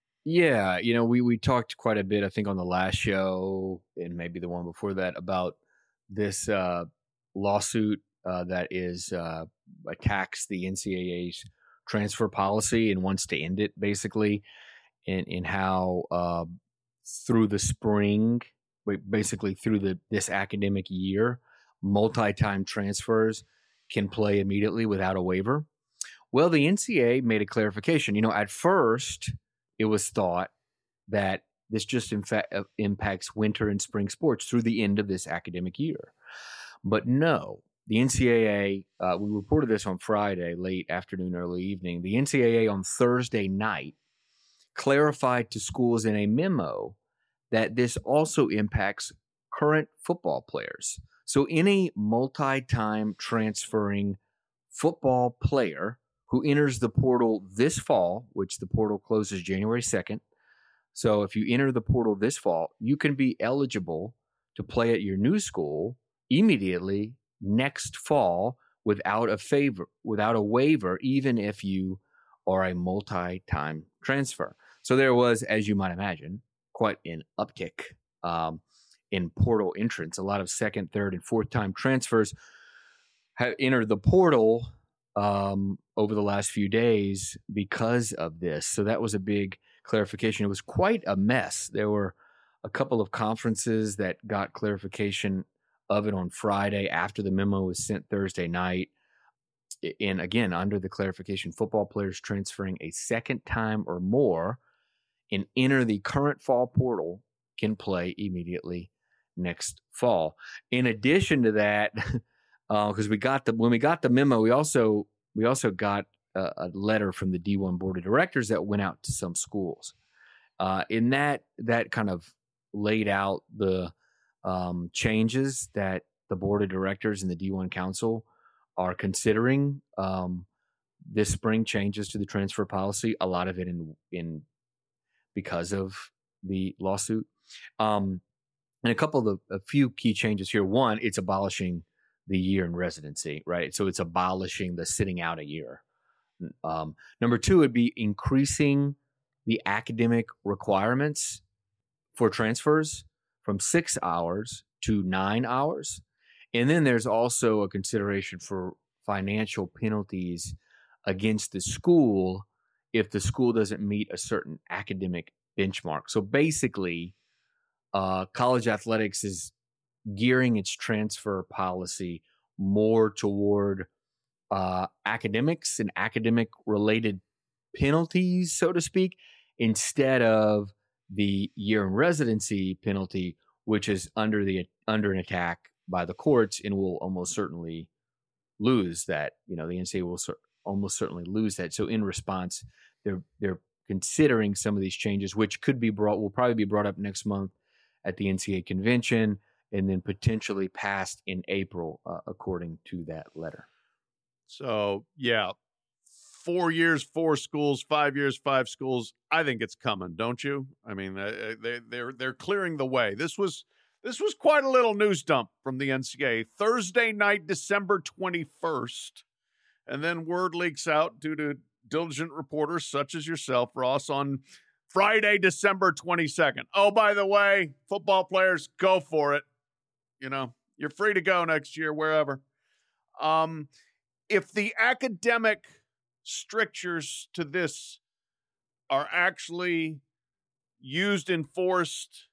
Yeah, you know, we we talked quite a bit, I think, on the last show and maybe the one before that about this uh, lawsuit uh, that is uh, attacks the N C A A's transfer policy and wants to end it, basically, in in how uh, through the spring, basically through the this academic year, multi-time transfers can play immediately without a waiver. Well, the N C A A made a clarification. You know, at first, it was thought that this just in fact impacts winter and spring sports through the end of this academic year. But no. The N C A A, uh, we reported this on Friday, late afternoon, early evening. The N C A A on Thursday night clarified to schools in a memo that this also impacts current football players. So any multi-time transferring football player who enters the portal this fall, which the portal closes January second. So if you enter the portal this fall, you can be eligible to play at your new school immediately next fall without a favor, without a waiver, even if you are a multi-time transfer. So there was, as you might imagine, quite an uptick um, in portal entrance. A lot of second, third, and fourth-time transfers have entered the portal um, over the last few days because of this. So that was a big clarification. It was quite a mess. There were a couple of conferences that got clarification of it on Friday after the memo was sent Thursday night. And again, under the clarification, football players transferring a second time or more and enter the current fall portal can play immediately next fall. In addition to that, because uh, we got the when we got the memo, we also we also got a, a letter from the D one board of directors that went out to some schools. Uh, in that that kind of laid out the um, changes that the board of directors and the D one council are considering um, this spring, changes to the transfer policy. A lot of it in in because of the lawsuit. Um, and a couple of the, a few key changes here. One, it's abolishing the year in residency, right? So it's abolishing the sitting out a year. Um, number two would be increasing the academic requirements for transfers from six hours to nine hours. And then there's also a consideration for financial penalties against the school if the school doesn't meet a certain academic benchmark. So basically, uh, college athletics is gearing its transfer policy more toward uh, academics and academic related penalties, so to speak, instead of the year in residency penalty, which is under the under an attack by the courts and will almost certainly lose that. You know, the N C double A will cer- almost certainly lose that. So in response, they're they're considering some of these changes, which could be brought will probably be brought up next month at the N C double A convention, and then potentially passed in April, uh, according to that letter. So, yeah, four years, four schools, five years, five schools. I think it's coming, don't you? I mean, they they're they're clearing the way. This was this was quite a little news dump from the N C double A. Thursday night, December twenty-first, and then word leaks out due to diligent reporters such as yourself, Ross, on Friday, December twenty-second. Oh, by the way, football players, go for it. You know, you're free to go next year, wherever. Um, if the academic strictures to this are actually used, enforced,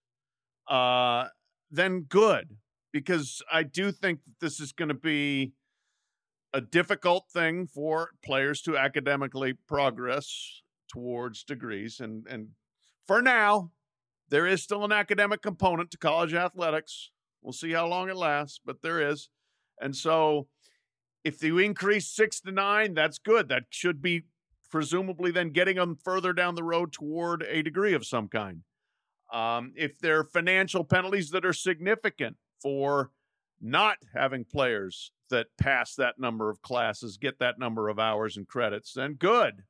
uh, then good. Because I do think that this is going to be a difficult thing for players to academically progress towards degrees. And, and for now, there is still an academic component to college athletics. We'll see how long it lasts, but there is. And so if you increase six to nine, that's good. That should be presumably then getting them further down the road toward a degree of some kind. Um, if there are financial penalties that are significant for not having players that pass that number of classes, get that number of hours and credits, then good.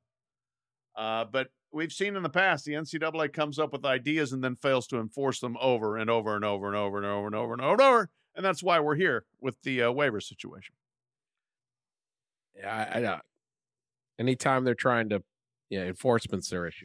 Uh, but we've seen in the past, the N C double A comes up with ideas and then fails to enforce them over and over and over and over and over and over and over and over. And that's why we're here with the uh, waiver situation. Yeah, I, I know. Anytime they're trying to, yeah, enforcement's their issue.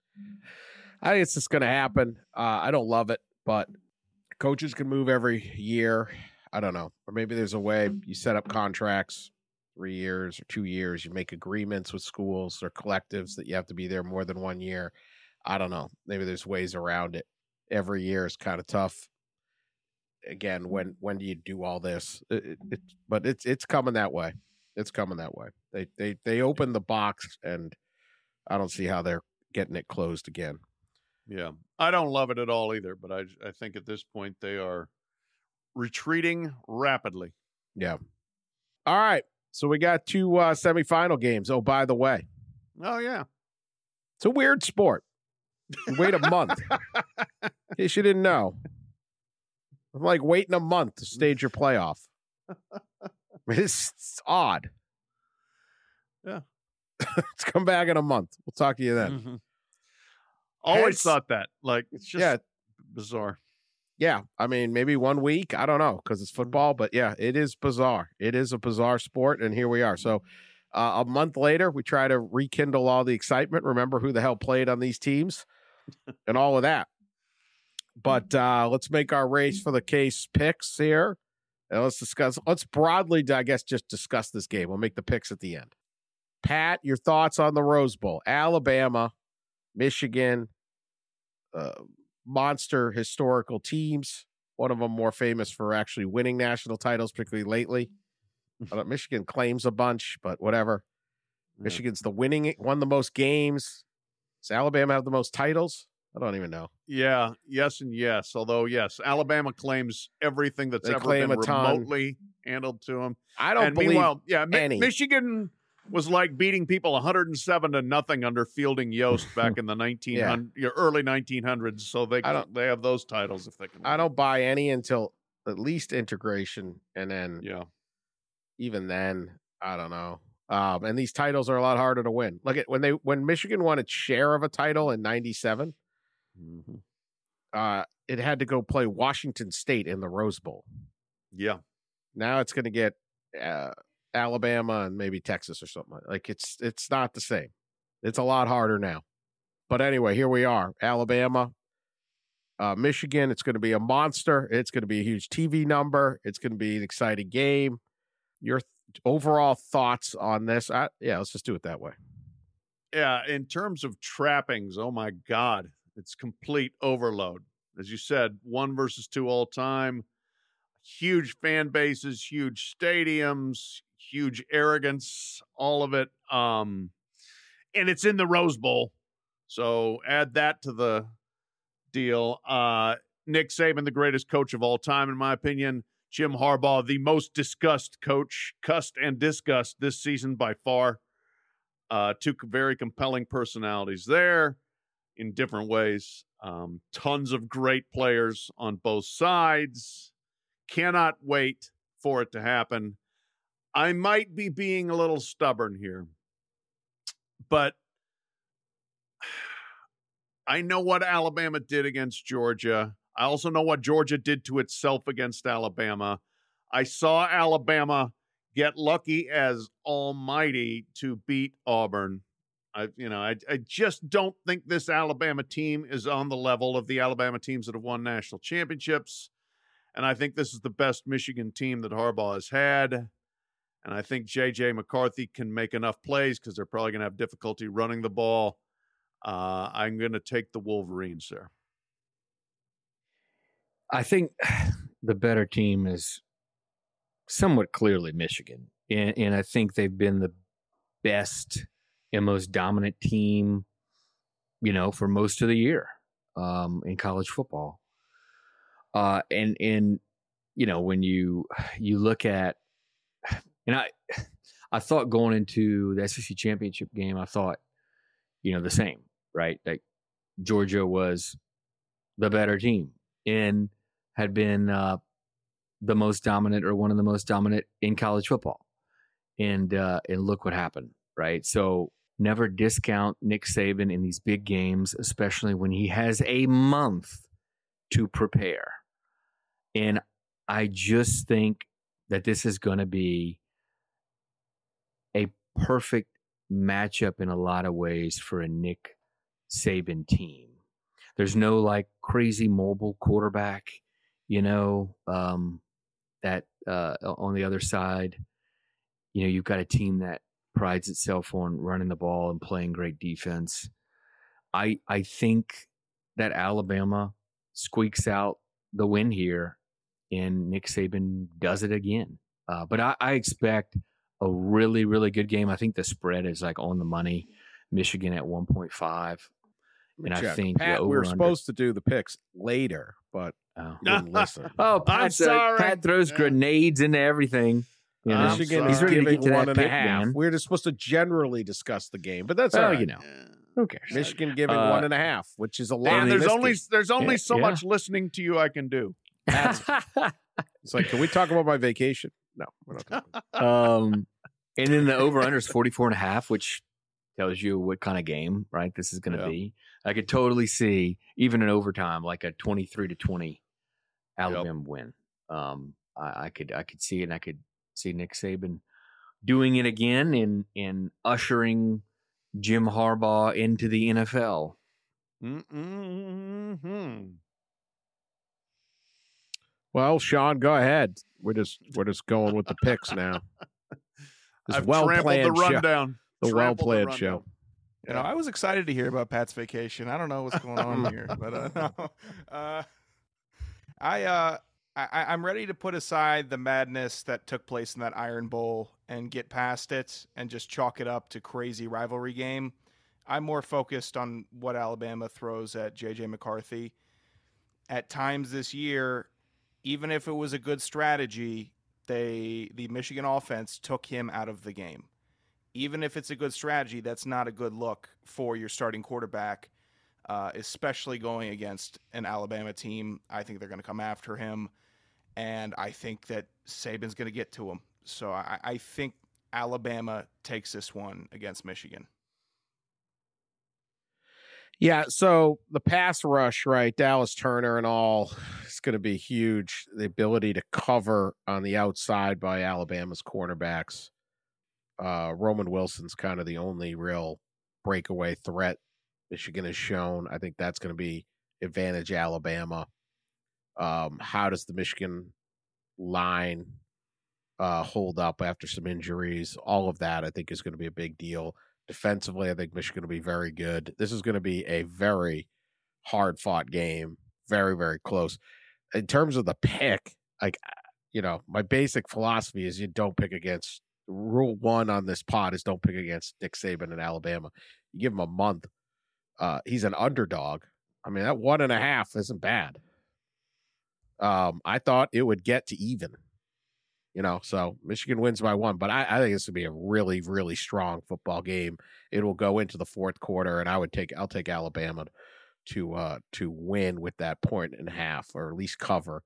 I think it's just going to happen. Uh, I don't love it, but coaches can move every year. I don't know. Or maybe there's a way you set up contracts, three years or two years. You make agreements with schools or collectives that you have to be there more than one year. I don't know. Maybe there's ways around it. Every year is kind of tough. Again, when when do you do all this? It, it, it, but it's it's coming that way. It's coming that way. They they they opened the box, and I don't see how they're getting it closed again. Yeah, I don't love it at all either, but I I think at this point they are retreating rapidly. Yeah. All right. So we got two uh, semifinal games. Oh, by the way. Oh, yeah. It's a weird sport. You wait a month. In case you didn't know. I'm like waiting a month to stage your playoff. It's, it's odd. Yeah. Let's come back in a month. We'll talk to you then. Mm-hmm. Always Hence, thought that. Like, it's just yeah. bizarre. Yeah. I mean, maybe one week. I don't know because it's football. But, yeah, it is bizarre. It is a bizarre sport, and here we are. So uh, a month later, we try to rekindle all the excitement. Remember who the hell played on these teams and all of that. But uh, let's make our race for the case picks here. And let's discuss, let's broadly, I guess, just discuss this game. We'll make the picks at the end. Pat, your thoughts on the Rose Bowl? Alabama, Michigan, uh, monster historical teams. One of them more famous for actually winning national titles, particularly lately. Uh, Michigan claims a bunch, but whatever. Yeah. Michigan's the winning, won the most games. Does Alabama have the most titles? I don't even know. Yeah, yes, and yes. Although, yes, Alabama claims everything that's They ever claim been a ton. remotely handled to them. I don't and believe meanwhile, yeah, Mi- any. Michigan was like beating people one hundred seven to nothing under Fielding Yost back in the nineteen hundreds, yeah. early nineteen hundreds. So they I don't- they have those titles if they can. I don't buy any until at least integration, and then Yeah, even then, I don't know. Um, and these titles are a lot harder to win. Look at when they when Michigan won its share of a title in ninety-seven. mm-hmm. Uh, it had to go play Washington State in the Rose Bowl. Yeah. Now it's going to get uh, Alabama and maybe Texas or something. Like it's it's not the same. It's a lot harder now. But anyway, here we are. Alabama, uh, Michigan. It's going to be a monster. It's going to be a huge T V number. It's going to be an exciting game. Your th- overall thoughts on this? I, yeah, let's just do it that way. Yeah, in terms of trappings, oh my God, it's complete overload. As you said, one versus two all time, huge fan bases, huge stadiums, huge arrogance, all of it. Um, and it's in the Rose Bowl. So add that to the deal. Uh, Nick Saban, the greatest coach of all time, in my opinion. Jim Harbaugh, the most discussed coach, cussed and discussed this season by far. Uh, two very compelling personalities there in different ways. Um, tons of great players on both sides. Cannot wait for it to happen. I might be being a little stubborn here, but I know what Alabama did against Georgia. I also know what Georgia did to itself against Alabama. I saw Alabama get lucky as almighty to beat Auburn. I, you know, I, I just don't think this Alabama team is on the level of the Alabama teams that have won national championships. And I think this is the best Michigan team that Harbaugh has had. And I think J J McCarthy can make enough plays because they're probably going to have difficulty running the ball. Uh, I'm going to take the Wolverines there. I think the better team is somewhat clearly Michigan. And, and I think they've been the best and most dominant team, you know, for most of the year um, in college football. Uh, and, and, you know, when you, you look at, and I, I thought going into the S E C championship game, I thought, you know, the same, right? Like Georgia was the better team and had been uh, the most dominant or one of the most dominant in college football. And, uh, and look what happened, right? So never discount Nick Saban in these big games, especially when he has a month to prepare. And I just think that this is going to be a perfect matchup in a lot of ways for a Nick Saban team. There's no like crazy mobile quarterback, you know, um, that uh, on the other side, you know, you've got a team that prides itself on running the ball and playing great defense. I I think that Alabama squeaks out the win here, and Nick Saban does it again. Uh, but I, I expect a really, really good game. I think the spread is like on the money. Michigan at one point five. And Check. I think Pat, we were supposed to do the picks later, but oh. wouldn't listen. Oh, Pat, sorry. Pat throws Yeah. grenades into everything. You know? Michigan sorry. is He's ready to giving get to that one and a pick, half. man. We're just supposed to generally discuss the game, but that's Well, all right. you know. Yeah. Who cares? Michigan giving Uh, one and a half, which is a lot. And in there's this only game. there's only Yeah, so yeah. much listening to you I can do. It's like, can we talk about my vacation? No, we're not talking about um, and then the over under is forty-four and a half, which tells you what kind of game, right? This is going to Yeah. be. I could totally see even in overtime, like a twenty-three to twenty Alabama win. Um, I, I could, I could see it, and I could see Nick Saban doing it again and and ushering Jim Harbaugh into the N F L. Mm-mm-hmm. Well, Sean, go ahead. We're just we're just going with the picks now. This I've well trampled planned the show. rundown. The well Trampled the planned rundown. show. You know, I was excited to hear about Pat's vacation. I don't know what's going on here, but uh, no. uh, I, uh, I I'm ready to put aside the madness that took place in that Iron Bowl and get past it and just chalk it up to crazy rivalry game. I'm more focused on what Alabama throws at J J McCarthy. At times this year, even if it was a good strategy, they the Michigan offense took him out of the game. Even if it's a good strategy, that's not a good look for your starting quarterback, uh, especially going against an Alabama team. I think they're going to come after him, and I think that Saban's going to get to him. So I, I think Alabama takes this one against Michigan. Yeah, so the pass rush, right, Dallas Turner and all, it's going to be huge. The ability to cover on the outside by Alabama's cornerbacks. Uh, Roman Wilson's kind of the only real breakaway threat Michigan has shown. I think that's going to be advantage Alabama. Um, how does the Michigan line uh, hold up after some injuries? All of that, I think, is going to be a big deal. Defensively, I think Michigan will be very good. This is going to be a very hard-fought game, very, very close. In terms of the pick, like, you know, my basic philosophy is you don't pick against. Rule one on this pod is don't pick against Nick Saban in Alabama. You give him a month. Uh, he's an underdog. I mean, that one and a half isn't bad. Um, I thought it would get to even. You know, so Michigan wins by one, but I, I think this would be a really, really strong football game. It will go into the fourth quarter, and I would take, I'll take Alabama to uh, to win with that point and a half, or at least cover.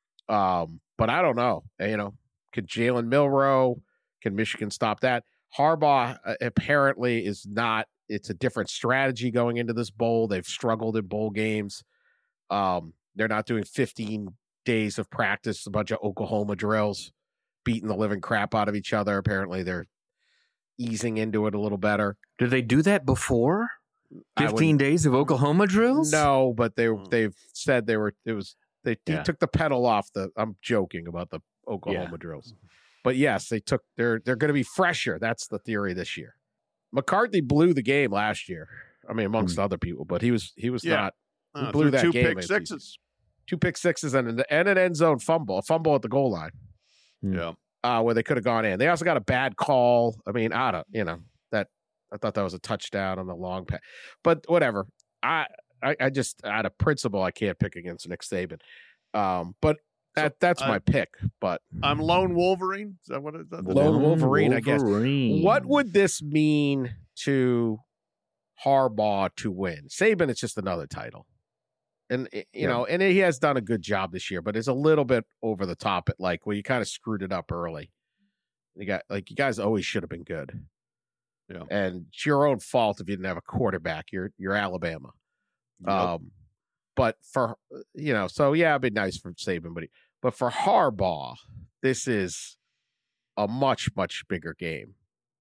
Um, but I don't know. You know, could Jalen Milroe? Can Michigan stop that? Harbaugh uh, apparently is not. It's a different strategy going into this bowl. They've struggled in bowl games. Um, they're not doing fifteen days of practice, a bunch of Oklahoma drills, beating the living crap out of each other. Apparently, they're easing into it a little better. Did they do that before? Fifteen days of Oklahoma drills? No, but they they've said they were. It was they, Yeah. they took the pedal off the. I'm joking about the Oklahoma Yeah. drills. But yes, they took they're they're going to be fresher. That's the theory this year. McCarthy blew the game last year. I mean, amongst Mm. other people, but he was he was Yeah. not. He Uh, blew threw that two game. pick as he- sixes. two pick sixes and an, and an end zone fumble, a fumble at the goal line, Yeah. uh, where they could have gone in. They also got a bad call. I mean, I don't, you know, that I thought that was a touchdown on the long pass, but whatever. I, I, I just out of principle, I can't pick against Nick Saban. Um, but that that's uh, my pick. But I'm Lone Wolverine. Is that what it is? Lone Wolverine, I guess. Wolverine. what would this mean to Harbaugh to win? Saban, it's just another title. And, you Yeah. know, and he has done a good job this year, but it's a little bit over the top at like, well, you kind of screwed it up early. You got like, you guys always should have been good. Yeah. And it's your own fault if you didn't have a quarterback. You're, you're Alabama. Yep. Um, but for, you know, so yeah, it'd be nice for Saban, but, he, but for Harbaugh, this is a much, much bigger game.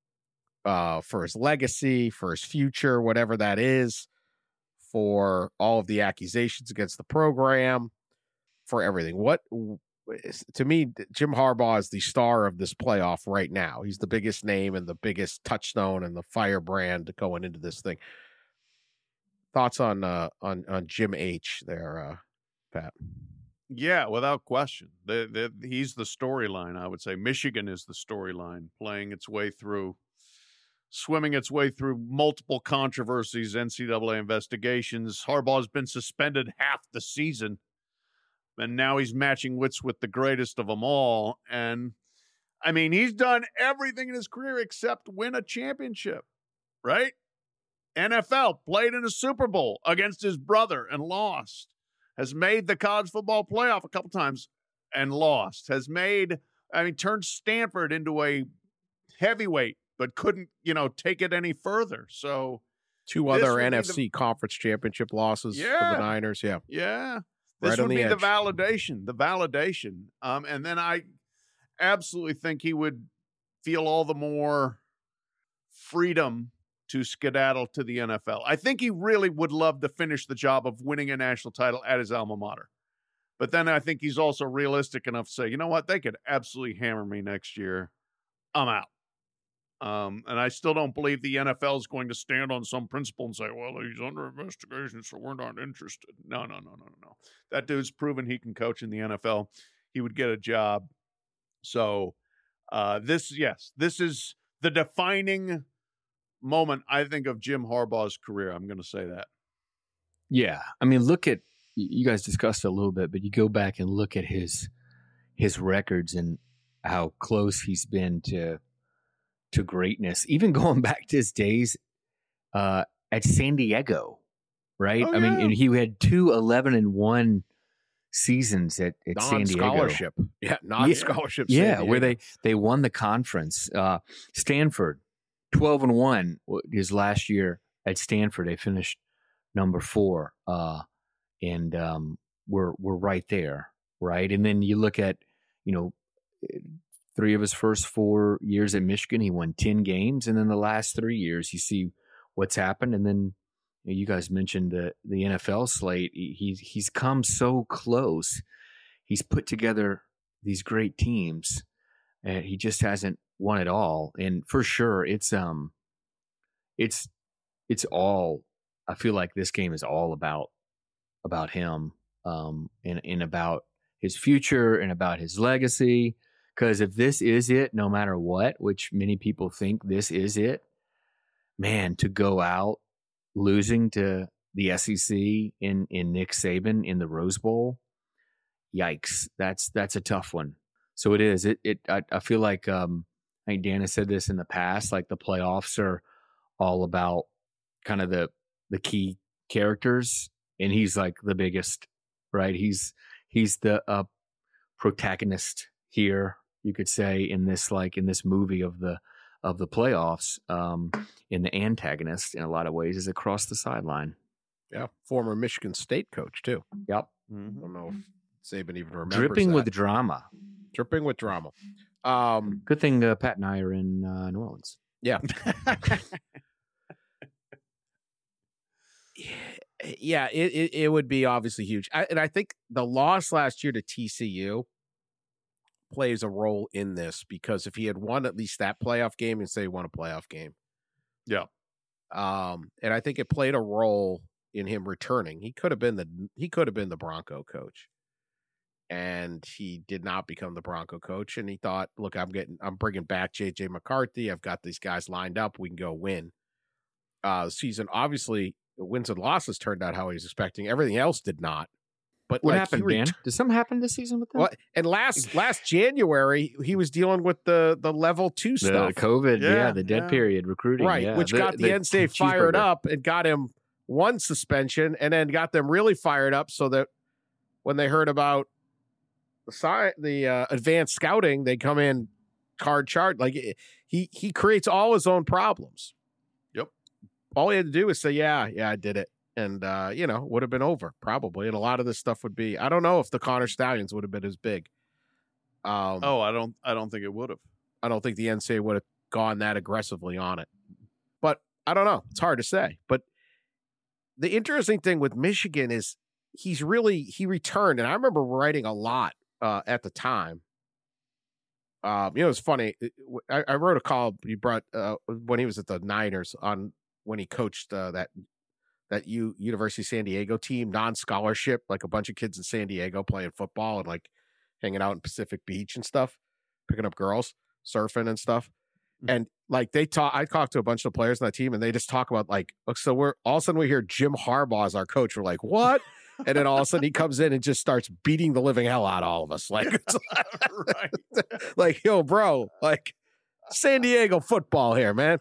Uh, for his legacy, for his future, whatever that is, for all of the accusations against the program, for everything. What to me, Jim Harbaugh is the star of this playoff right now. He's the biggest name and the biggest touchstone and the firebrand going into this thing. Thoughts on uh, on on Jim H. there, uh, Pat? Yeah, without question. The, the, he's the storyline, I would say. Michigan is the storyline, playing its way through, swimming its way through multiple controversies, N C double A investigations. Harbaugh's been suspended half the season, and now he's matching wits with the greatest of them all. And, I mean, he's done everything in his career except win a championship, right? N F L, played in a Super Bowl against his brother and lost. Has made the college football playoff a couple times and lost. Has made, I mean, turned Stanford into a heavyweight, but couldn't, you know, take it any further. So, Two This other would be N F the- C conference championship losses for Yeah. the Niners. Yeah. yeah, this Right on would the be the edge. validation, the validation. Um, and then I absolutely think he would feel all the more freedom to skedaddle to the N F L. I think he really would love to finish the job of winning a national title at his alma mater. But then I think he's also realistic enough to say, you know what, they could absolutely hammer me next year. I'm out. Um, and I still don't believe the N F L is going to stand on some principle and say, well, he's under investigation, so we're not interested. No, no, no, no, no, no. That dude's proven he can coach in the N F L. He would get a job. So uh, this, yes, this is the defining moment I think of Jim Harbaugh's career. I'm going to say that. Yeah. I mean, look at, you guys discussed it a little bit, but you go back and look at his his records and how close he's been to to greatness, even going back to his days uh, at San Diego, right? Oh, I mean, yeah. and he had two eleven and one seasons at, at San Diego. Non-scholarship. Yeah, non-scholarship. San Yeah, Diego. where they, they won the conference. Uh, Stanford, twelve and one his last year at Stanford. They finished number four, uh, and um, we're we're right there, right? And then you look at, you know, three of his first four years at Michigan, he won ten games, and then the last three years, you see what's happened. And then you know, you guys mentioned the the N F L slate. He he's come so close. He's put together these great teams, and he just hasn't won it all. And for sure, it's um, it's it's all. I feel like this game is all about about him, um, and and about his future and about his legacy. Because if this is it, no matter what, which many people think this is it, man, to go out losing to the S E C in in Nick Saban in the Rose Bowl, yikes! That's that's a tough one. So it is. It it. I, I feel like um, I think Dan has said this in the past. Like the playoffs are all about kind of the the key characters, and he's like the biggest, right? He's he's the uh, protagonist here, you could say, in this like in this movie of the of the playoffs. Um, and the antagonist in a lot of ways is across the sideline. Yeah, former Michigan State coach too. Yep, I don't know if Saban even remembers. dripping that. with drama. dripping with drama. Um, Good thing uh, Pat and I are in uh, New Orleans. yeah. Yeah, it, it it would be obviously huge, I, and I think the loss last year to T C U plays a role in this, because if he had won at least that playoff game, and say he won a playoff game, Yeah. um, and I think it played a role in him returning. He could have been the he could have been the Bronco coach, and he did not become the Bronco coach. And he thought, look, I'm getting I'm bringing back J J McCarthy. I've got these guys lined up. We can go win. Uh, the season obviously. The wins and losses turned out how he was expecting. Everything else did not. But What like, happened, he Dan? ret- Did something happen this season with them? Well, and last last January he was dealing with the the level two the stuff, COVID, yeah, Yeah, the dead yeah. period recruiting, right? yeah, Which got the, N C A A fired cheeseburger. up and got him one suspension, and then got them really fired up, so that when they heard about the sci- the uh, advanced scouting, they come in card charged. Like he he creates all his own problems. Yep. All he had to do was say, "Yeah, yeah, I did it." And, uh, you know, would have been over probably. And a lot of this stuff would be, I don't know if the Connor Stallions would have been as big. Um, Oh, I don't. I don't think it would have. I don't think the N C A A would have gone that aggressively on it. But I don't know. It's hard to say. But the interesting thing with Michigan is he's really, he returned. And I remember writing a lot uh, at the time. Um, you know, it's funny. I, I wrote a column he brought uh, when he was at the Niners on when he coached uh, that that U University of San Diego team, non-scholarship, like a bunch of kids in San Diego playing football and like hanging out in Pacific Beach and stuff, picking up girls, surfing and stuff. Mm-hmm. And like they talk, I talked to a bunch of players on that team, and they just talk about like, so we're all of a sudden we hear Jim Harbaugh as our coach. We're like, what? And then all of a sudden he comes in and just starts beating the living hell out of all of us. Like, it's like, like, yo, bro, like San Diego football here, man.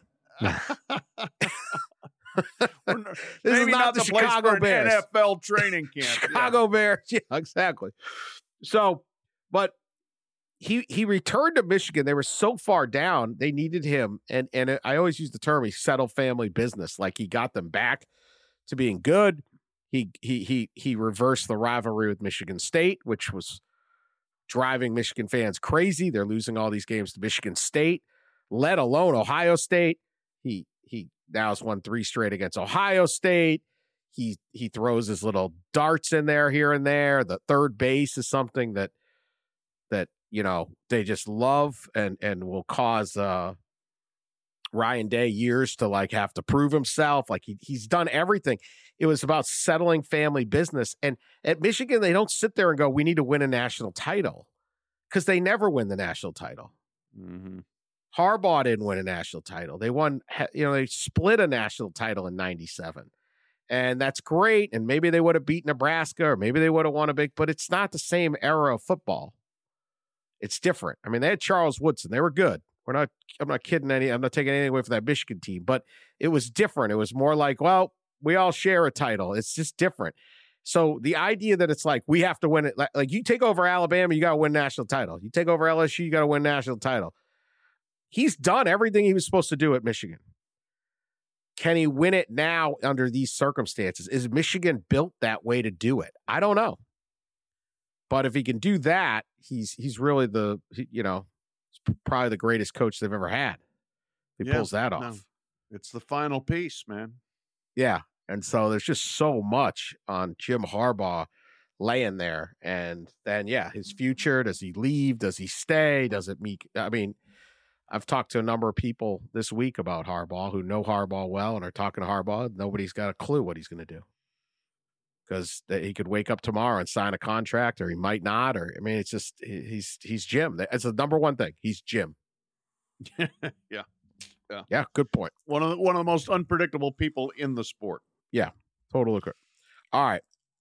This Maybe is not, not the, the place Chicago for an Bears. N F L training camp. Chicago Bears. Yeah, exactly. So, but he he returned to Michigan. They were so far down, they needed him. And and I always use the term, he settled family business. Like he got them back to being good. He he he he reversed the rivalry with Michigan State, which was driving Michigan fans crazy. They're losing all these games to Michigan State, let alone Ohio State. He he now has won three straight against Ohio State. He he throws his little darts in there here and there. The third base is something that that you know they just love and and will cause uh, Ryan Day years to like have to prove himself. Like he he's done everything. It was about settling family business. And at Michigan, they don't sit there and go, "We need to win a national title," because they never win the national title. Mm-hmm. Harbaugh didn't win a national title. They won, you know, they split a national title in ninety-seven. And that's great. And maybe they would have beat Nebraska, or maybe they would have won a big, but it's not the same era of football. It's different. I mean, they had Charles Woodson. They were good. We're not, I'm not kidding any, I'm not taking anything away from that Michigan team, but it was different. It was more like, well, we all share a title. It's just different. So the idea that it's like, we have to win it, like, like you take over Alabama, you got to win national title. You take over L S U, you got to win national title. He's done everything he was supposed to do at Michigan. Can he win it now under these circumstances? Is Michigan built that way to do it? I don't know. But if he can do that, he's he's really the, you know, probably the greatest coach they've ever had. He Yeah, pulls that off. no. It's the final piece, man. Yeah. And so there's just so much on Jim Harbaugh laying there. And then, yeah, his future, does he leave? Does he stay? Does it meet? I mean, I've talked to a number of people this week about Harbaugh who know Harbaugh well and are talking to Harbaugh. Nobody's got a clue what he's going to do, because he could wake up tomorrow and sign a contract, or he might not. Or, I mean, it's just, he's, he's Jim. That's the number one thing. He's Jim. yeah. Yeah. Yeah. Good point. One of the, one of the most unpredictable people in the sport. Yeah. Totally correct. All right.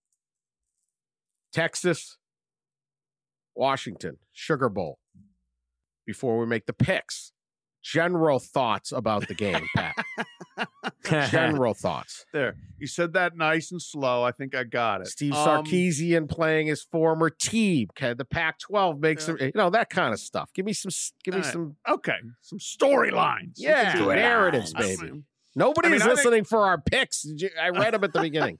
Texas, Washington, Sugar Bowl. Before we make the picks, general thoughts about the game, Pat. General thoughts. There. You said that nice and slow. I think I got it. Steve Um, Sarkisian playing his former team. Can the Pac twelve make Yeah. some, you know, that kind of stuff. Give me some, give me All right. some, Okay. Some storylines. You yeah, can do that. narratives, I baby. mean, Nobody I mean, is I think- listening for our picks. Did you- I read them at the beginning.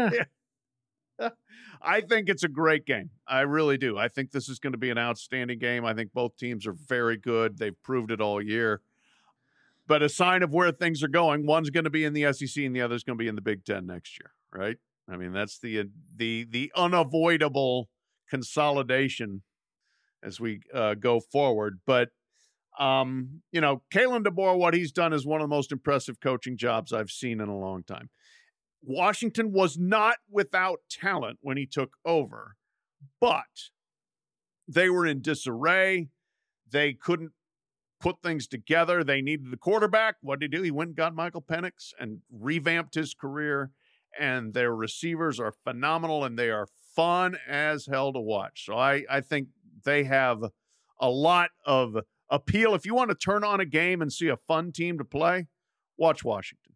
I think it's a great game. I really do. I think this is going to be an outstanding game. I think both teams are very good. They've proved it all year. But a sign of where things are going, one's going to be in the S E C and the other's going to be in the Big Ten next year, right? I mean, that's the the the unavoidable consolidation as we uh, go forward. But, um, you know, Kalen DeBoer, what he's done is one of the most impressive coaching jobs I've seen in a long time. Washington was not without talent when he took over, but they were in disarray. They couldn't put things together. They needed the quarterback. What did he do? He went and got Michael Penix and revamped his career. And their receivers are phenomenal, and they are fun as hell to watch. So I, I think they have a lot of appeal. If you want to turn on a game and see a fun team to play, watch Washington.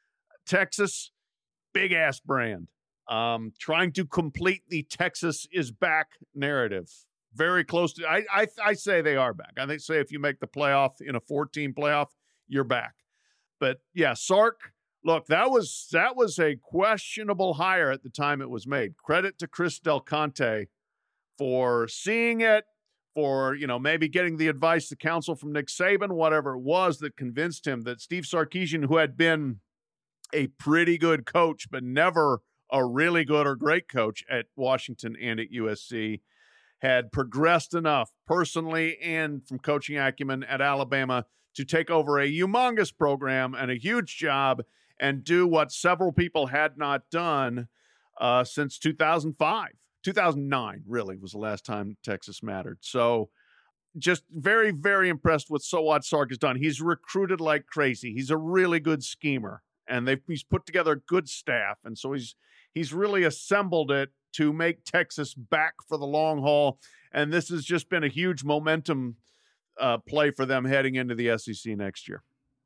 Texas, big ass brand. Um, trying to complete the Texas is back narrative. Very close to, I, I, I say they are back. I think say if you make the playoff in a four-team playoff, you're back. But yeah, Sark, look, that was that was a questionable hire at the time it was made. Credit to Chris Del Conte for seeing it, for, you know, maybe getting the advice, the counsel from Nick Saban, whatever it was that convinced him that Steve Sarkisian, who had been a pretty good coach, but never a really good or great coach at Washington and at U S C, had progressed enough personally and from coaching acumen at Alabama to take over a humongous program and a huge job and do what several people had not done uh, since two thousand five. two thousand nine, really, was the last time Texas mattered. So just very, very impressed with so what Sark has done. He's recruited like crazy. He's a really good schemer, and they've he's put together a good staff. And so he's he's really assembled it to make Texas back for the long haul. And this has just been a huge momentum uh, play for them heading into the S E C next year.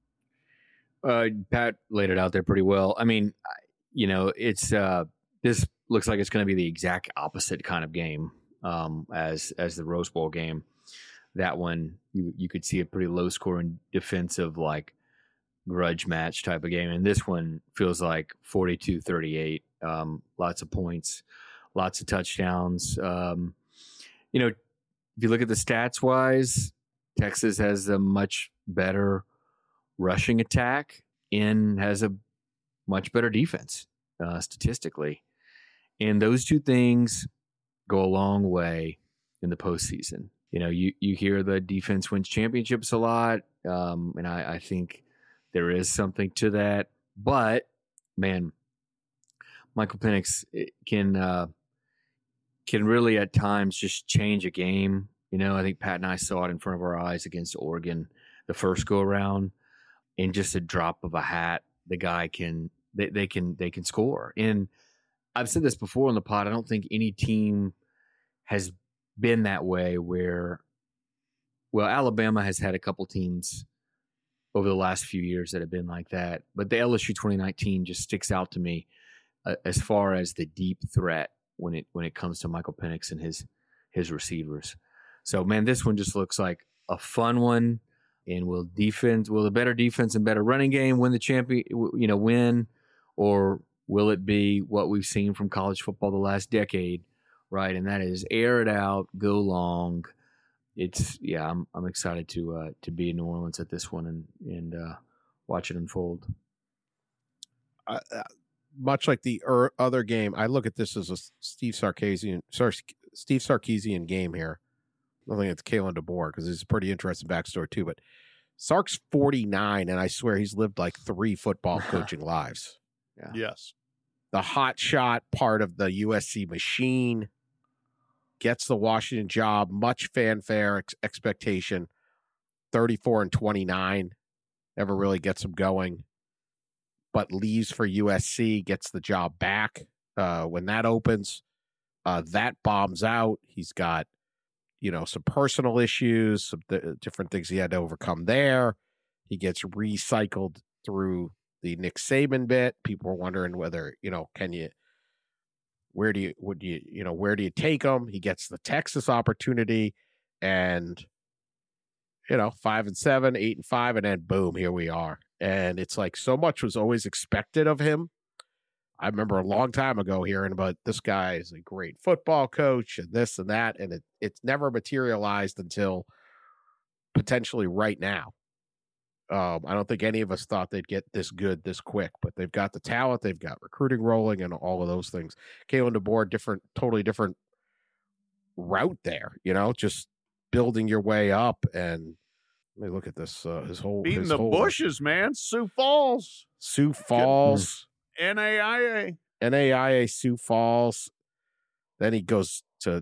Uh, Pat laid it out there pretty well. I mean, you know, it's uh, this looks like it's going to be the exact opposite kind of game um, as as the Rose Bowl game. That one, you you could see a pretty low scoring defensive, like grudge match type of game. And this one feels like forty-two thirty-eight, um, lots of points, lots of touchdowns. Um, you know, if you look at the stats wise, Texas has a much better rushing attack and has a much better defense uh, statistically. And those two things go a long way in the postseason. You know, you, you hear the defense wins championships a lot. Um, and I, I think there is something to that. But, man, Michael Penix can uh, can really at times just change a game. You know, I think Pat and I saw it in front of our eyes against Oregon. the first go around, in just a drop of a hat, the guy can they, they can they can score. And I've said this before on the pod. I don't think any team has been that way where, well, Alabama has had a couple teams over the last few years that have been like that. But the L S U twenty nineteen just sticks out to me uh, as far as the deep threat when it when it comes to Michael Penix and his his receivers. So, man, this one just looks like a fun one. And will defense, will the better defense and better running game win the champion, you know, win? Or will it be what we've seen from college football the last decade, right? And that is air it out, go long. It's, yeah, I'm I'm excited to uh, to be in New Orleans at this one and, and uh, watch it unfold. Uh, uh, much like the er- other game, I look at this as a Steve Sarkisian, Sar- Steve Sarkisian game here. I think it's Kalen DeBoer because it's a pretty interesting backstory too. But Sark's forty-nine, and I swear he's lived like three football coaching lives. Yeah. Yes. The hot shot part of the U S C machine gets the Washington job, much fanfare, ex- expectation. thirty-four and twenty-nine, never really gets him going, but leaves for U S C, gets the job back uh, when that opens. Uh, that bombs out. He's got, you know, some personal issues, some th- different things he had to overcome there. He gets recycled through the Nick Saban bit. People are wondering whether, you know, can you, where do you, would you, you know, where do you take him? He gets the Texas opportunity and, you know, five and seven, eight and five, and then boom, here we are. And it's like so much was always expected of him. I remember a long time ago hearing about this guy is a great football coach and this and that, and it it's never materialized until potentially right now. Um, I don't think any of us thought they'd get this good this quick, but they've got the talent, they've got recruiting rolling, and all of those things. Kalen DeBoer, different, totally different route there. You know, just building your way up. And let me look at this. Uh, his whole Beating his the whole, Bushes, man. Sioux Falls. Sioux Falls. N A I A. N A I A Sioux Falls. Then he goes to,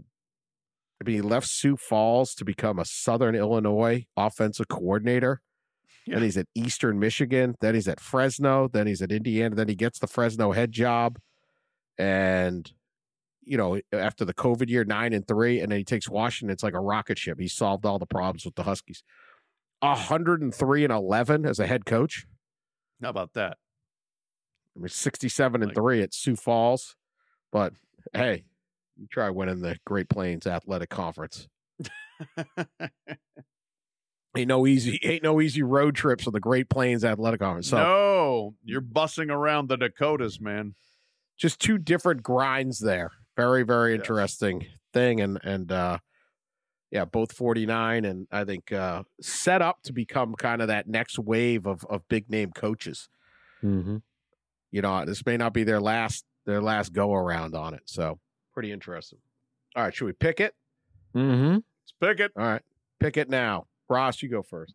I mean, he left Sioux Falls to become a Southern Illinois offensive coordinator. Yeah. Then he's at Eastern Michigan. Then he's at Fresno. Then he's at Indiana. Then he gets the Fresno head job. And, you know, after the COVID year, nine and three, and then he takes Washington. It's like a rocket ship. He solved all the problems with the Huskies. one hundred three and eleven as a head coach. How about that? I mean, sixty-seven and Like- three at Sioux Falls. But hey, you try winning the Great Plains Athletic Conference. Ain't no easy, ain't no easy road trips on the Great Plains Athletic Conference. So No, you're bussing around the Dakotas, man. just two different grinds there. Very, very Yes. interesting thing. And and uh yeah, both forty-nine and I think uh set up to become kind of that next wave of of big name coaches. Mm-hmm. You know, this may not be their last their last go around on it. So pretty interesting. All right, should we pick it? Mm-hmm. Let's pick it. All right, pick it now. Ross, you go first.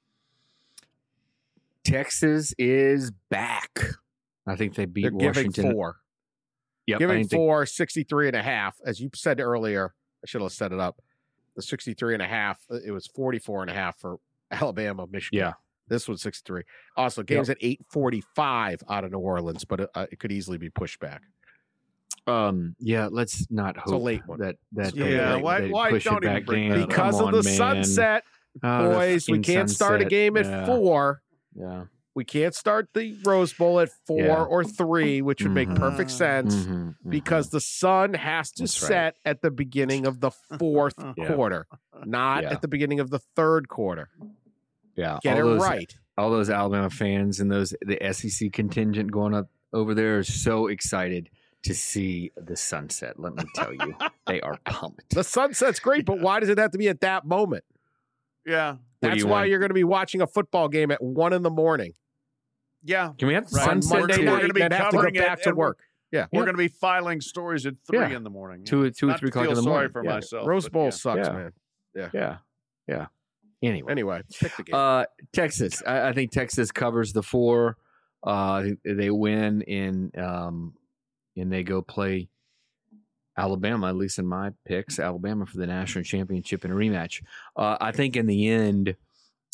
Texas is back. I think they beat They're Washington. giving four. Yep, I Giving think they- four, sixty-three and a half. As you said earlier, I should have set it up. The sixty-three and a half, it was forty-four and a half for Alabama, Michigan. Yeah. This was sixty-three. Also, game's at eight forty-five out of New Orleans, but it, uh, it could easily be pushed back. Um. Yeah. Let's not hope a late one. that that It's a they, Yeah, late why- they why push don't it even back bring down. that up? Because Come of the on, man. sunset, Oh, the boys. We fucking can't start a sunset. game at Yeah. four. Yeah. We can't start the Rose Bowl at four Yeah. or three, which would make Mhm. perfect sense. Mhm, mhm. Because the sun has to That's right. set at the beginning of the fourth Yeah. quarter, not Yeah. at the beginning of the third quarter. yeah, Get all it those, right. All those Alabama fans and those the S E C contingent going up over there are so excited to see the sunset. Let me tell you, they are pumped. The sunset's great, but why does it have to be at that moment? Yeah. What do That's you why want? you're going to be watching a football game at one in the morning Yeah. Can we have the Right. on sunset Monday two, We're night gonna be and have to go covering it, back to and we're- work. Yeah. We're Yeah. going to be filing stories at three Yeah. in the morning. two, two, Not three to o'clock feel in the sorry morning? for yeah. myself. Rose but Bowl yeah. sucks, Yeah. man. yeah, yeah. Anyway, Anyway, pick the game. Uh, Texas. I, I think Texas covers the four. Uh, they win in, um, and they go play Alabama. At least in my picks, Alabama for the national championship in a rematch. Uh, I think in the end,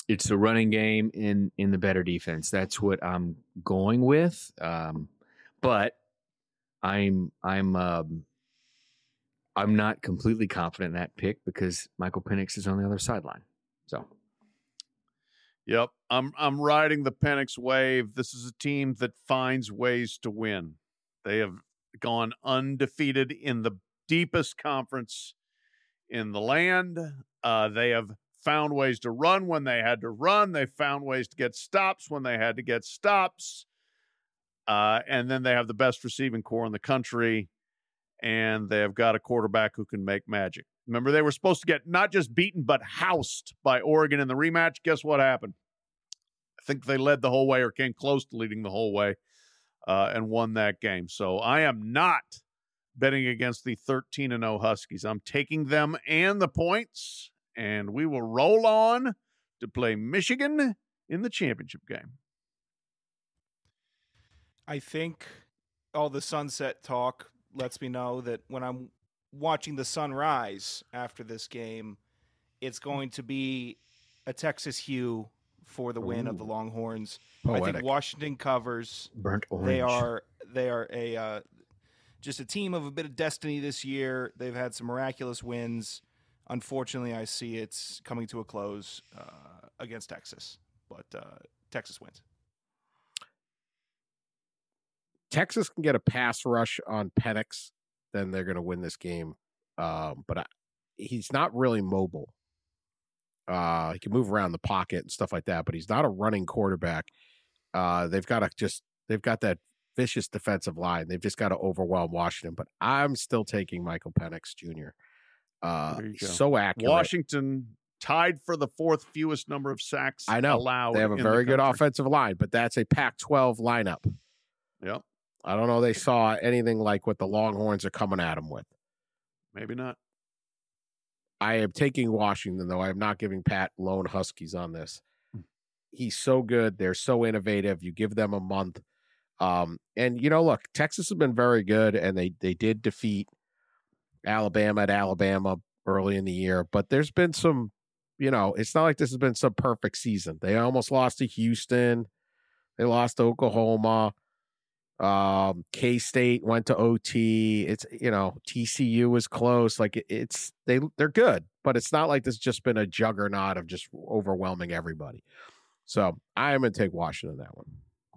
it's the running game in in the better defense. That's what I'm going with. Um, but I'm I'm um, I'm not completely confident in that pick because Michael Penix is on the other sideline. So, yep, I'm I'm riding the Penix wave. This is a team that finds ways to win. They have gone undefeated in the deepest conference in the land. Uh, they have found ways to run when they had to run. They found ways to get stops when they had to get stops. Uh, and then they have the best receiving core in the country, and they have got a quarterback who can make magic. Remember, they were supposed to get not just beaten, but housed by Oregon in the rematch. Guess what happened? I think they led the whole way or came close to leading the whole way uh, and won that game. So I am not betting against the thirteen and oh Huskies. I'm taking them and the points, and we will roll on to play Michigan in the championship game. I think all the sunset talk lets me know that when I'm watching the sun rise after this game, it's going to be a Texas hue for the win Ooh. of the Longhorns. Poetic. I think Washington covers. burnt orange. They are they are a uh, just a team of a bit of destiny this year. They've had some miraculous wins. Unfortunately, I see it's coming to a close uh, against Texas, but uh, Texas wins. Texas can get a pass rush on Penix, then they're going to win this game. Um, but I, he's not really mobile. Uh, he can move around the pocket and stuff like that, but he's not a running quarterback. Uh, they've got to just they've got that vicious defensive line. They've just got to overwhelm Washington. But I'm still taking Michael Penix Junior Uh, There you go. so accurate. Washington tied for the fourth fewest number of sacks I know allowed. they have a in very the good country. offensive line, but that's a Pac twelve lineup. Yep, I don't know they saw anything like what the Longhorns are coming at them with. maybe not. I am taking Washington, though. I am not giving Pat lone Huskies on this. He's so good. They're so innovative. You give them a month. Um, and, you know, look, Texas has been very good, and they, they did defeat Alabama at Alabama early in the year. But there's been some, you know, it's not like this has been some perfect season. They almost lost to Houston. They lost to Oklahoma. Um, K-State went to O T. It's, you know, T C U was close. Like it, it's, they, they're good, but it's not like this has just been a juggernaut of just overwhelming everybody. So I am going to take Washington that one.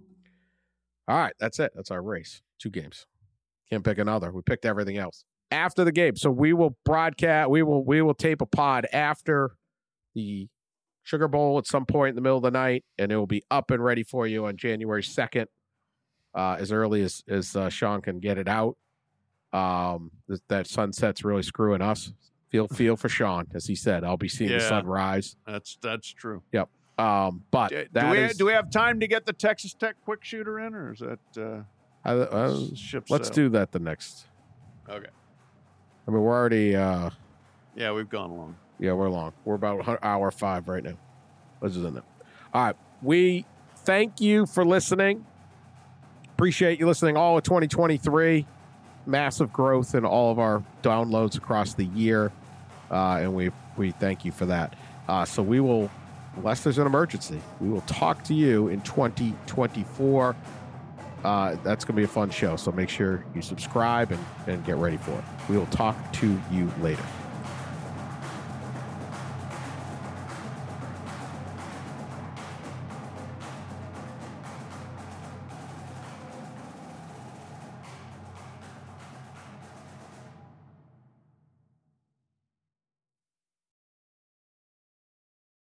All right. That's it. That's our race. Two games. Can't pick another. We picked everything else after the game. So we will broadcast, we will, we will tape a pod after the Sugar Bowl at some point in the middle of the night, and it will be up and ready for you on January second. Uh, as early as as uh, Sean can get it out. Um, th- that sunset's really screwing us. Feel feel for Sean, as he said. I'll be seeing Yeah. the sun rise. That's that's true. Yep. Um, but Do, do that we is, do we have time to get the Texas Tech quick shooter in, or is that uh, I, uh, ship let's sailed? do that the next. Okay. I mean, we're already. Uh, Yeah, we've gone along. yeah, we're long. We're about hour five right now. Let's do that. All right. We thank you for listening. Appreciate you listening all of twenty twenty-three. Massive growth in all of our downloads across the year. Uh, and we we thank you for that. Uh, so we will, unless there's an emergency, we will talk to you in twenty twenty-four. Uh, that's going to be a fun show. So make sure you subscribe and, and get ready for it. We will talk to you later.